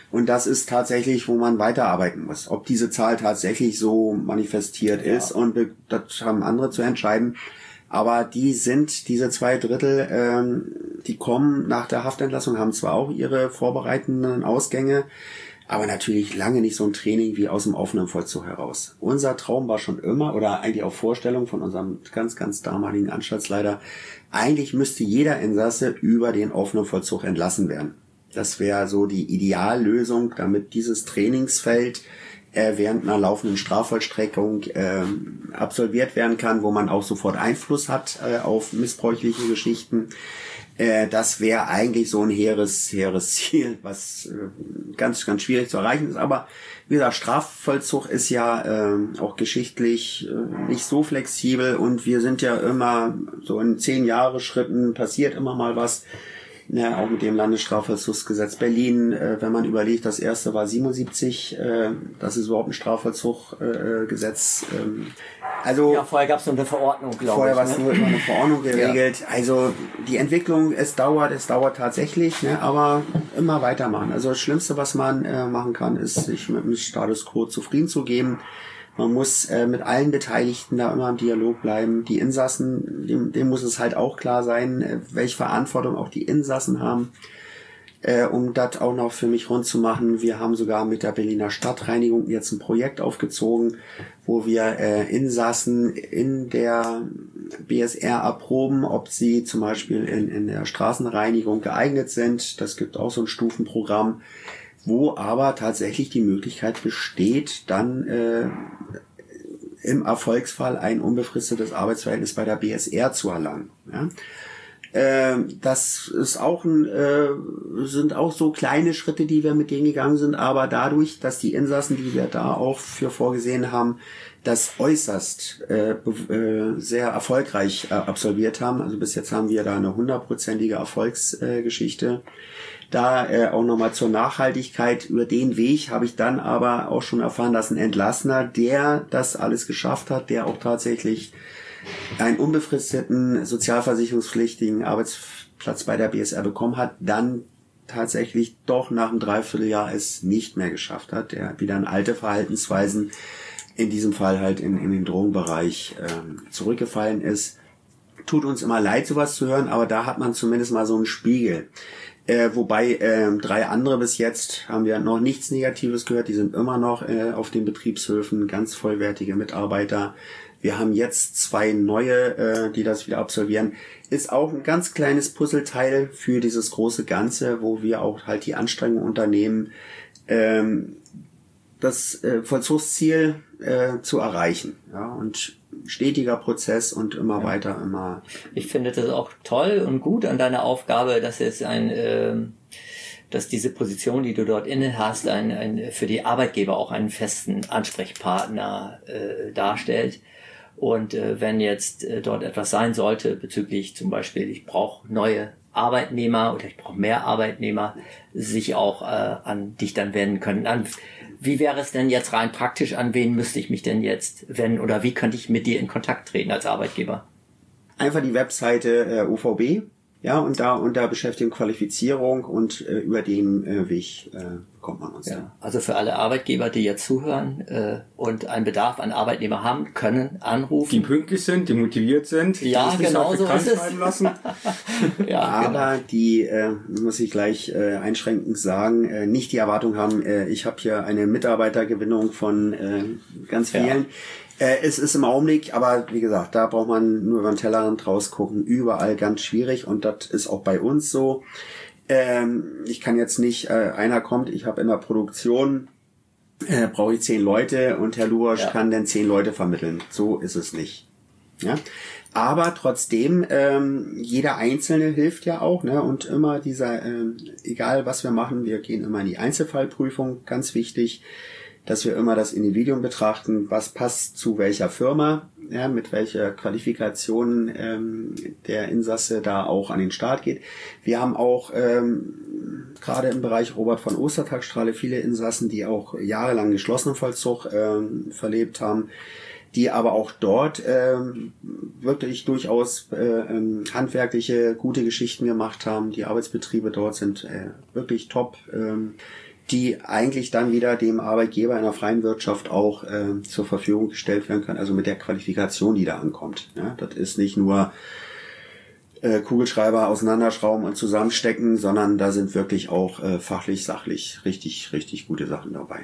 Und das ist tatsächlich, wo man weiterarbeiten muss. Ob diese Zahl tatsächlich so manifestiert ist, und das haben andere zu entscheiden. Aber diese 2/3, die kommen nach der Haftentlassung, haben zwar auch ihre vorbereitenden Ausgänge, aber natürlich lange nicht so ein Training wie aus dem offenen Vollzug heraus. Unser Traum war schon immer, oder eigentlich auch Vorstellung von unserem ganz, ganz damaligen Anstaltsleiter, eigentlich müsste jeder Insasse über den offenen Vollzug entlassen werden. Das wäre so die Ideallösung, damit dieses Trainingsfeld während einer laufenden Strafvollstreckung absolviert werden kann, wo man auch sofort Einfluss hat auf missbräuchliche Geschichten. Das wäre eigentlich so ein hehres Ziel, was ganz, ganz schwierig zu erreichen ist. Aber wie gesagt, Strafvollzug ist ja auch geschichtlich nicht so flexibel, und wir sind ja immer so in 10-Jahre-Schritten, passiert immer mal was. Ja, auch mit dem Landesstrafvollzugsgesetz Berlin, wenn man überlegt, das erste war 77, das ist überhaupt ein Strafvollzuggesetz. Also ja, vorher gab es nur eine Verordnung, glaube ich. Vorher war es nur immer eine Verordnung geregelt. Ja. Also die Entwicklung, es dauert tatsächlich, ne, aber immer weitermachen. Also das Schlimmste, was man machen kann, ist, sich mit dem Status quo zufrieden zu geben. Man muss mit allen Beteiligten da immer im Dialog bleiben. Die Insassen, dem muss es halt auch klar sein, welche Verantwortung auch die Insassen haben, um das auch noch für mich rund zu machen. Wir haben sogar mit der Berliner Stadtreinigung jetzt ein Projekt aufgezogen, wo wir Insassen in der BSR erproben, ob sie zum Beispiel in der Straßenreinigung geeignet sind. Das gibt auch so ein Stufenprogramm, wo aber tatsächlich die Möglichkeit besteht, dann im Erfolgsfall ein unbefristetes Arbeitsverhältnis bei der BSR zu erlangen. Ja? Das ist auch sind auch so kleine Schritte, die wir mit denen gegangen sind, aber dadurch, dass die Insassen, die wir da auch für vorgesehen haben, das äußerst sehr erfolgreich absolviert haben. Also bis jetzt haben wir da eine 100%ige Erfolgsgeschichte. Da auch nochmal zur Nachhaltigkeit. Über den Weg habe ich dann aber auch schon erfahren, dass ein Entlassener, der das alles geschafft hat, der auch tatsächlich einen unbefristeten, sozialversicherungspflichtigen Arbeitsplatz bei der BSR bekommen hat, dann tatsächlich doch nach einem Dreivierteljahr es nicht mehr geschafft hat, der wieder in alte Verhaltensweisen, in diesem Fall halt in den Drogenbereich zurückgefallen ist. Tut uns immer leid, sowas zu hören, aber da hat man zumindest mal so einen Spiegel. Wobei 3 andere bis jetzt haben wir noch nichts Negatives gehört. Die sind immer noch auf den Betriebshöfen ganz vollwertige Mitarbeiter. Wir haben jetzt 2 neue, die das wieder absolvieren. Ist auch ein ganz kleines Puzzleteil für dieses große Ganze, wo wir auch halt die Anstrengung unternehmen, das Vollzugsziel zu erreichen. Ja, und stetiger Prozess und immer weiter, immer. Ich finde das auch toll und gut an deiner Aufgabe, dass es dass diese Position, die du dort inne hast, für die Arbeitgeber auch einen festen Ansprechpartner darstellt. Und wenn jetzt dort etwas sein sollte bezüglich zum Beispiel, ich brauche neue Arbeitnehmer oder ich brauche mehr Arbeitnehmer, sich auch an dich dann wenden können. Wie wäre es denn jetzt rein praktisch, an wen müsste ich mich denn jetzt wenden oder wie könnte ich mit dir in Kontakt treten als Arbeitgeber? Einfach die Webseite UVB, ja, und da unter Beschäftigung, Qualifizierung und über den Weg kommt man uns. Ja, also für alle Arbeitgeber, die jetzt zuhören und einen Bedarf an Arbeitnehmer haben, können anrufen. Die pünktlich sind, die motiviert sind, die ja, genau so ist es. Lassen. Ja, aber genau. Die, muss ich gleich einschränkend sagen, nicht die Erwartung haben, ich habe hier eine Mitarbeitergewinnung von ganz vielen. Ja. Es ist im Augenblick, aber wie gesagt, da braucht man nur über den Tellerrand rausgucken, überall ganz schwierig und das ist auch bei uns so. Ich kann jetzt nicht, einer kommt, ich habe in der Produktion, brauche ich 10 Leute und Herr Lubosch kann dann 10 Leute vermitteln. So ist es nicht. Ja, aber trotzdem, jeder Einzelne hilft ja auch, ne? Und immer dieser, egal was wir machen, wir gehen immer in die Einzelfallprüfung, ganz wichtig, dass wir immer das Individuum betrachten, was passt zu welcher Firma, ja, mit welcher Qualifikation der Insasse da auch an den Start geht. Wir haben auch gerade im Bereich Robert von Ostertagstrahle viele Insassen, die auch jahrelang geschlossenen Vollzug verlebt haben, die aber auch dort wirklich durchaus handwerkliche, gute Geschichten gemacht haben. Die Arbeitsbetriebe dort sind wirklich top. die eigentlich dann wieder dem Arbeitgeber in der freien Wirtschaft auch zur Verfügung gestellt werden können, also mit der Qualifikation, die da ankommt. Ja, das ist nicht nur Kugelschreiber auseinanderschrauben und zusammenstecken, sondern da sind wirklich auch fachlich, sachlich richtig gute Sachen dabei.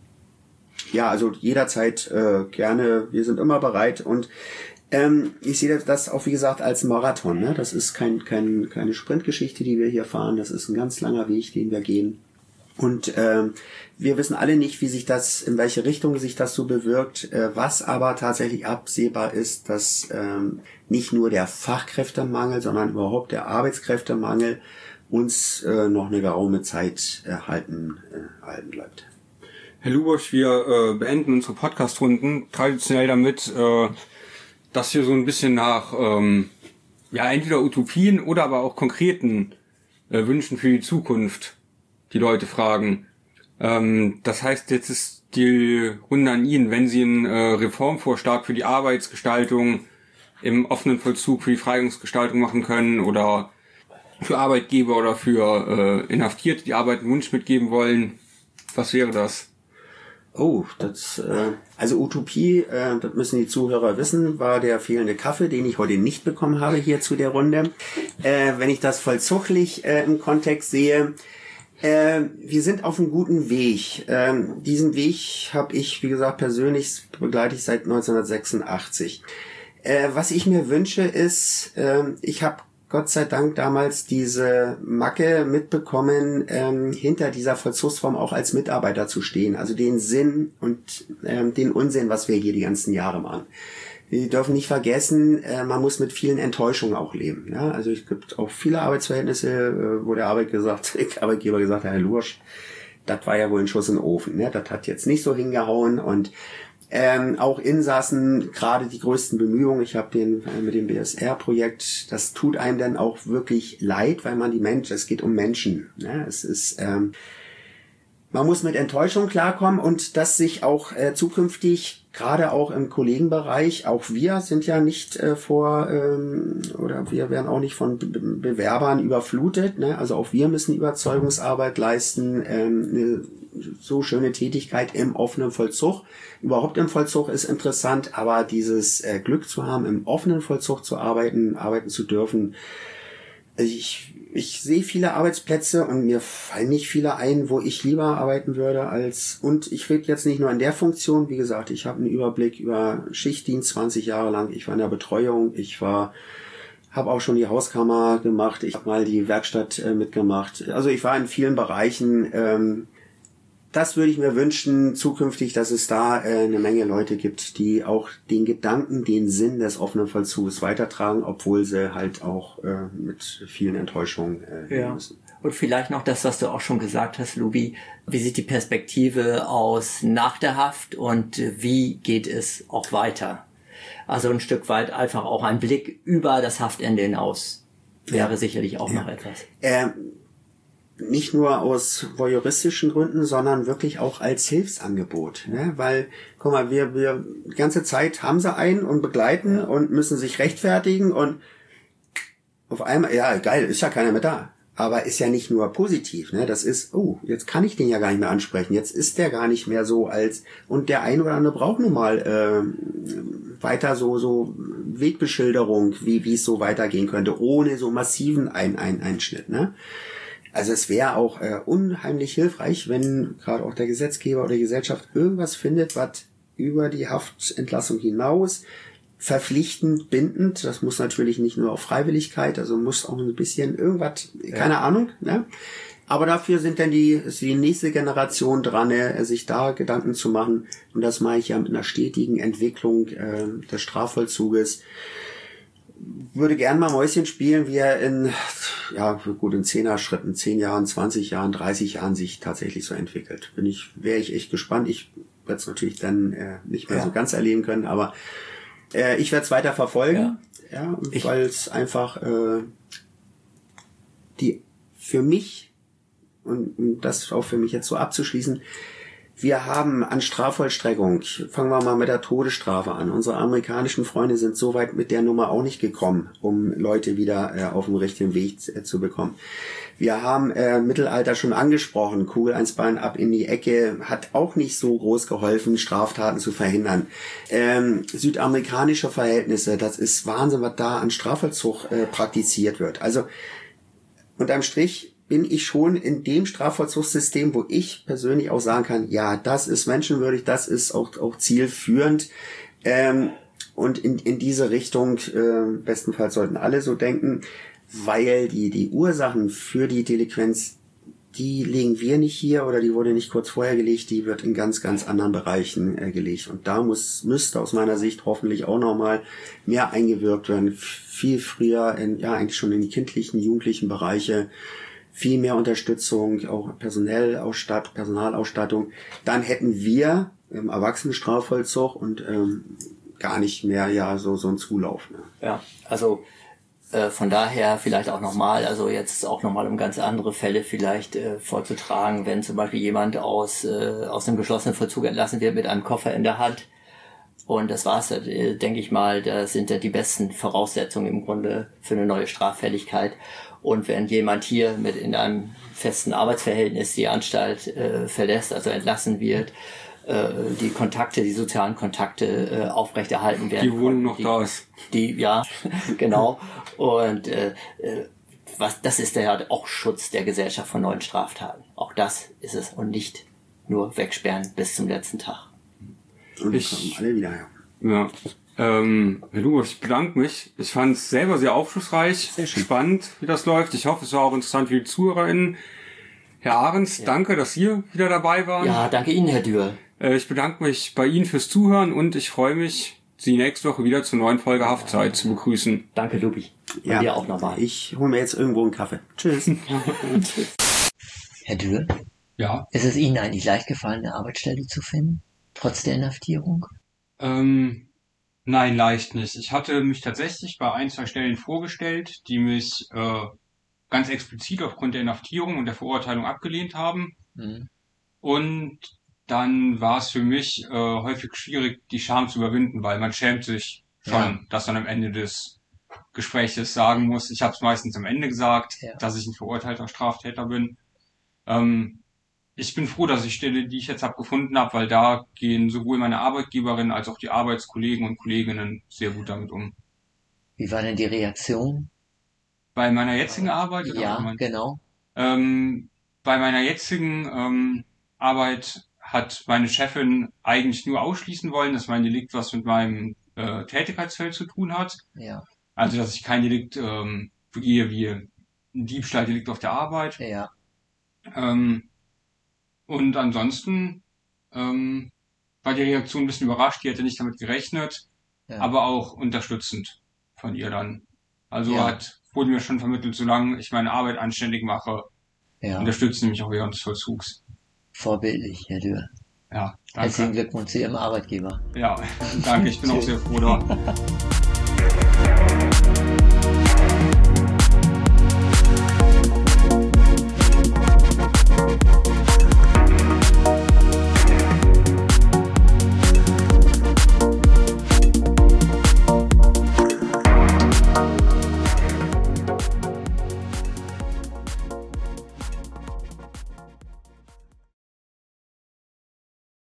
Ja, also jederzeit gerne, wir sind immer bereit und ich sehe das auch, wie gesagt, als Marathon. Ne? Das ist keine Sprintgeschichte, die wir hier fahren, das ist ein ganz langer Weg, den wir gehen. Und wir wissen alle nicht, in welche Richtung sich das so bewirkt. Was aber tatsächlich absehbar ist, dass nicht nur der Fachkräftemangel, sondern überhaupt der Arbeitskräftemangel uns noch eine geraume Zeit erhalten bleibt. Herr Lubosch, wir beenden unsere Podcast-Runden traditionell damit, dass wir so ein bisschen nach entweder Utopien oder aber auch konkreten Wünschen für die Zukunft die Leute fragen. Das heißt, jetzt ist die Runde an Ihnen, wenn Sie einen Reformvorschlag für die Arbeitsgestaltung im offenen Vollzug, für die Freiungsgestaltung machen können oder für Arbeitgeber oder für Inhaftierte, die Arbeit einen Wunsch mitgeben wollen. Was wäre das? Oh, also Utopie, das müssen die Zuhörer wissen, war der fehlende Kaffee, den ich heute nicht bekommen habe hier zu der Runde. Wenn ich das vollzuchlich im Kontext sehe, wir sind auf einem guten Weg. Diesen Weg habe ich, wie gesagt, persönlich begleite ich seit 1986. Was ich mir wünsche ist, ich habe Gott sei Dank damals diese Macke mitbekommen, hinter dieser Vollzugsform auch als Mitarbeiter zu stehen. Also den Sinn und den Unsinn, was wir hier die ganzen Jahre machen. Wir dürfen nicht vergessen, man muss mit vielen Enttäuschungen auch leben. Ja? Also es gibt auch viele Arbeitsverhältnisse, wo der Arbeitgeber gesagt hat, Herr Lursch, das war ja wohl ein Schuss in den Ofen. Ne? Das hat jetzt nicht so hingehauen und auch Insassen, gerade die größten Bemühungen, ich habe mit dem BSR-Projekt, das tut einem dann auch wirklich leid, weil es geht um Menschen. Ne? Es ist, man muss mit Enttäuschung klarkommen und dass sich auch zukünftig, gerade auch im Kollegenbereich, auch wir sind ja nicht oder wir werden auch nicht von Bewerbern überflutet. Ne? Also auch wir müssen Überzeugungsarbeit leisten, eine so schöne Tätigkeit im offenen Vollzug. Überhaupt im Vollzug ist interessant, aber dieses Glück zu haben, im offenen Vollzug zu arbeiten zu dürfen. Ich sehe viele Arbeitsplätze und mir fallen nicht viele ein, wo ich lieber arbeiten würde und ich rede jetzt nicht nur in der Funktion, wie gesagt, ich habe einen Überblick über Schichtdienst 20 Jahre lang, ich war in der Betreuung, habe auch schon die Hauskammer gemacht, ich habe mal die Werkstatt mitgemacht, also ich war in vielen Bereichen. Das würde ich mir wünschen, zukünftig, dass es da eine Menge Leute gibt, die auch den Gedanken, den Sinn des offenen Vollzuges weitertragen, obwohl sie halt auch mit vielen Enttäuschungen leben müssen. Und vielleicht noch das, was du auch schon gesagt hast, Lubi. Wie sieht die Perspektive aus nach der Haft und wie geht es auch weiter? Also ein Stück weit einfach auch ein Blick über das Haftende hinaus wäre sicherlich auch noch etwas. Nicht nur aus voyeuristischen Gründen, sondern wirklich auch als Hilfsangebot. Ne? Weil, guck mal, wir die ganze Zeit haben sie einen und begleiten und müssen sich rechtfertigen und auf einmal, ja geil, ist ja keiner mehr da. Aber ist ja nicht nur positiv, ne? Das ist, jetzt kann ich den ja gar nicht mehr ansprechen, jetzt ist der gar nicht mehr so und der ein oder andere braucht nun mal weiter so Wegbeschilderung, wie es so weitergehen könnte, ohne so massiven Einschnitt, ne? Also es wäre auch unheimlich hilfreich, wenn gerade auch der Gesetzgeber oder die Gesellschaft irgendwas findet, was über die Haftentlassung hinaus verpflichtend, bindend, das muss natürlich nicht nur auf Freiwilligkeit, also muss auch ein bisschen irgendwas, keine Ahnung, ne? Aber dafür ist die nächste Generation dran, sich da Gedanken zu machen und das mache ich ja mit einer stetigen Entwicklung des Strafvollzuges. Würde gern mal Mäuschen spielen, wie er in 10er-Schritten, 10 Jahren, 20 Jahren, 30 Jahren sich tatsächlich so entwickelt. Wäre ich echt gespannt. Ich werde es natürlich dann nicht mehr so ganz erleben können, aber ich werde es weiter verfolgen, weil es einfach für mich, und das auch für mich jetzt so abzuschließen, Wir haben an Strafvollstreckung, fangen wir mal mit der Todesstrafe an. Unsere amerikanischen Freunde sind so weit mit der Nummer auch nicht gekommen, um Leute wieder auf den richtigen Weg zu bekommen. Wir haben Mittelalter schon angesprochen, Kugel 1 Bein ab in die Ecke, hat auch nicht so groß geholfen, Straftaten zu verhindern. Südamerikanische Verhältnisse, das ist Wahnsinn, was da an Strafvollzug praktiziert wird. Also unterm Strich bin ich schon in dem Strafvollzugssystem, wo ich persönlich auch sagen kann, ja, das ist menschenwürdig, das ist auch zielführend. Und in diese Richtung, bestenfalls sollten alle so denken, weil die Ursachen für die Delinquenz, die legen wir nicht hier oder die wurde nicht kurz vorher gelegt, die wird in ganz, ganz anderen Bereichen gelegt. Und da müsste aus meiner Sicht hoffentlich auch nochmal mehr eingewirkt werden, viel früher, eigentlich schon in die kindlichen, jugendlichen Bereiche, viel mehr Unterstützung, auch Personalausstattung. Dann hätten wir im Erwachsenenstrafvollzug und gar nicht mehr so ein Zulauf. Ne? Ja, also von daher vielleicht auch nochmal, also jetzt auch nochmal um ganz andere Fälle vielleicht vorzutragen, wenn zum Beispiel jemand aus dem geschlossenen Vollzug entlassen wird mit einem Koffer in der Hand. Und das war's, denke ich mal, da sind ja die besten Voraussetzungen im Grunde für eine neue Straffälligkeit. Und wenn jemand hier mit in einem festen Arbeitsverhältnis die Anstalt verlässt, also entlassen wird, die sozialen Kontakte aufrechterhalten werden. Die wohnen noch da ist. Ja, genau. Und das ist ja auch Schutz der Gesellschaft von neuen Straftaten. Auch das ist es und nicht nur wegsperren bis zum letzten Tag. Und wir kommen alle wieder her. Ja. Herr Lubosch, ich bedanke mich. Ich fand es selber sehr aufschlussreich, sehr spannend, wie das läuft. Ich hoffe, es war auch interessant für die ZuhörerInnen. Herr Ahrens, danke, dass Sie wieder dabei waren. Ja, danke Ihnen, Herr Dürr. Ich bedanke mich bei Ihnen fürs Zuhören und ich freue mich, Sie nächste Woche wieder zur neuen Folge Haftzeit zu begrüßen. Danke, Lubi. Und dir auch nochmal. Ich hole mir jetzt irgendwo einen Kaffee. Tschüss. Herr Dürr? Ja? Ist es Ihnen eigentlich leicht gefallen, eine Arbeitsstelle zu finden? Trotz der Inhaftierung? Nein, leicht nicht. Ich hatte mich tatsächlich bei 1, 2 Stellen vorgestellt, die mich ganz explizit aufgrund der Inhaftierung und der Verurteilung abgelehnt haben. Mhm. Und dann war es für mich häufig schwierig, die Scham zu überwinden, weil man schämt sich schon, dass man am Ende des Gespräches sagen muss. Ich habe es meistens am Ende gesagt, dass ich ein verurteilter Straftäter bin. Ich bin froh, dass ich die Stelle, die ich jetzt gefunden habe, weil da gehen sowohl meine Arbeitgeberin als auch die Arbeitskollegen und Kolleginnen sehr gut damit um. Wie war denn die Reaktion? Bei meiner jetzigen Arbeit? Ja, genau. Bei meiner jetzigen Arbeit hat meine Chefin eigentlich nur ausschließen wollen, dass mein Delikt was mit meinem Tätigkeitsfeld zu tun hat. Ja. Also, dass ich kein Delikt begehe wie ein Diebstahldelikt auf der Arbeit. Ja. Und ansonsten war die Reaktion ein bisschen überrascht, die hätte nicht damit gerechnet, aber auch unterstützend von ihr dann. Also wurde mir schon vermittelt, solange ich meine Arbeit anständig mache, unterstützt sie mich auch während des Vollzugs. Vorbildlich, Herr Dürr. Ja, danke. Herzlichen Glückwunsch zu Ihrem Arbeitgeber. Ja, danke, ich bin auch sehr froh da.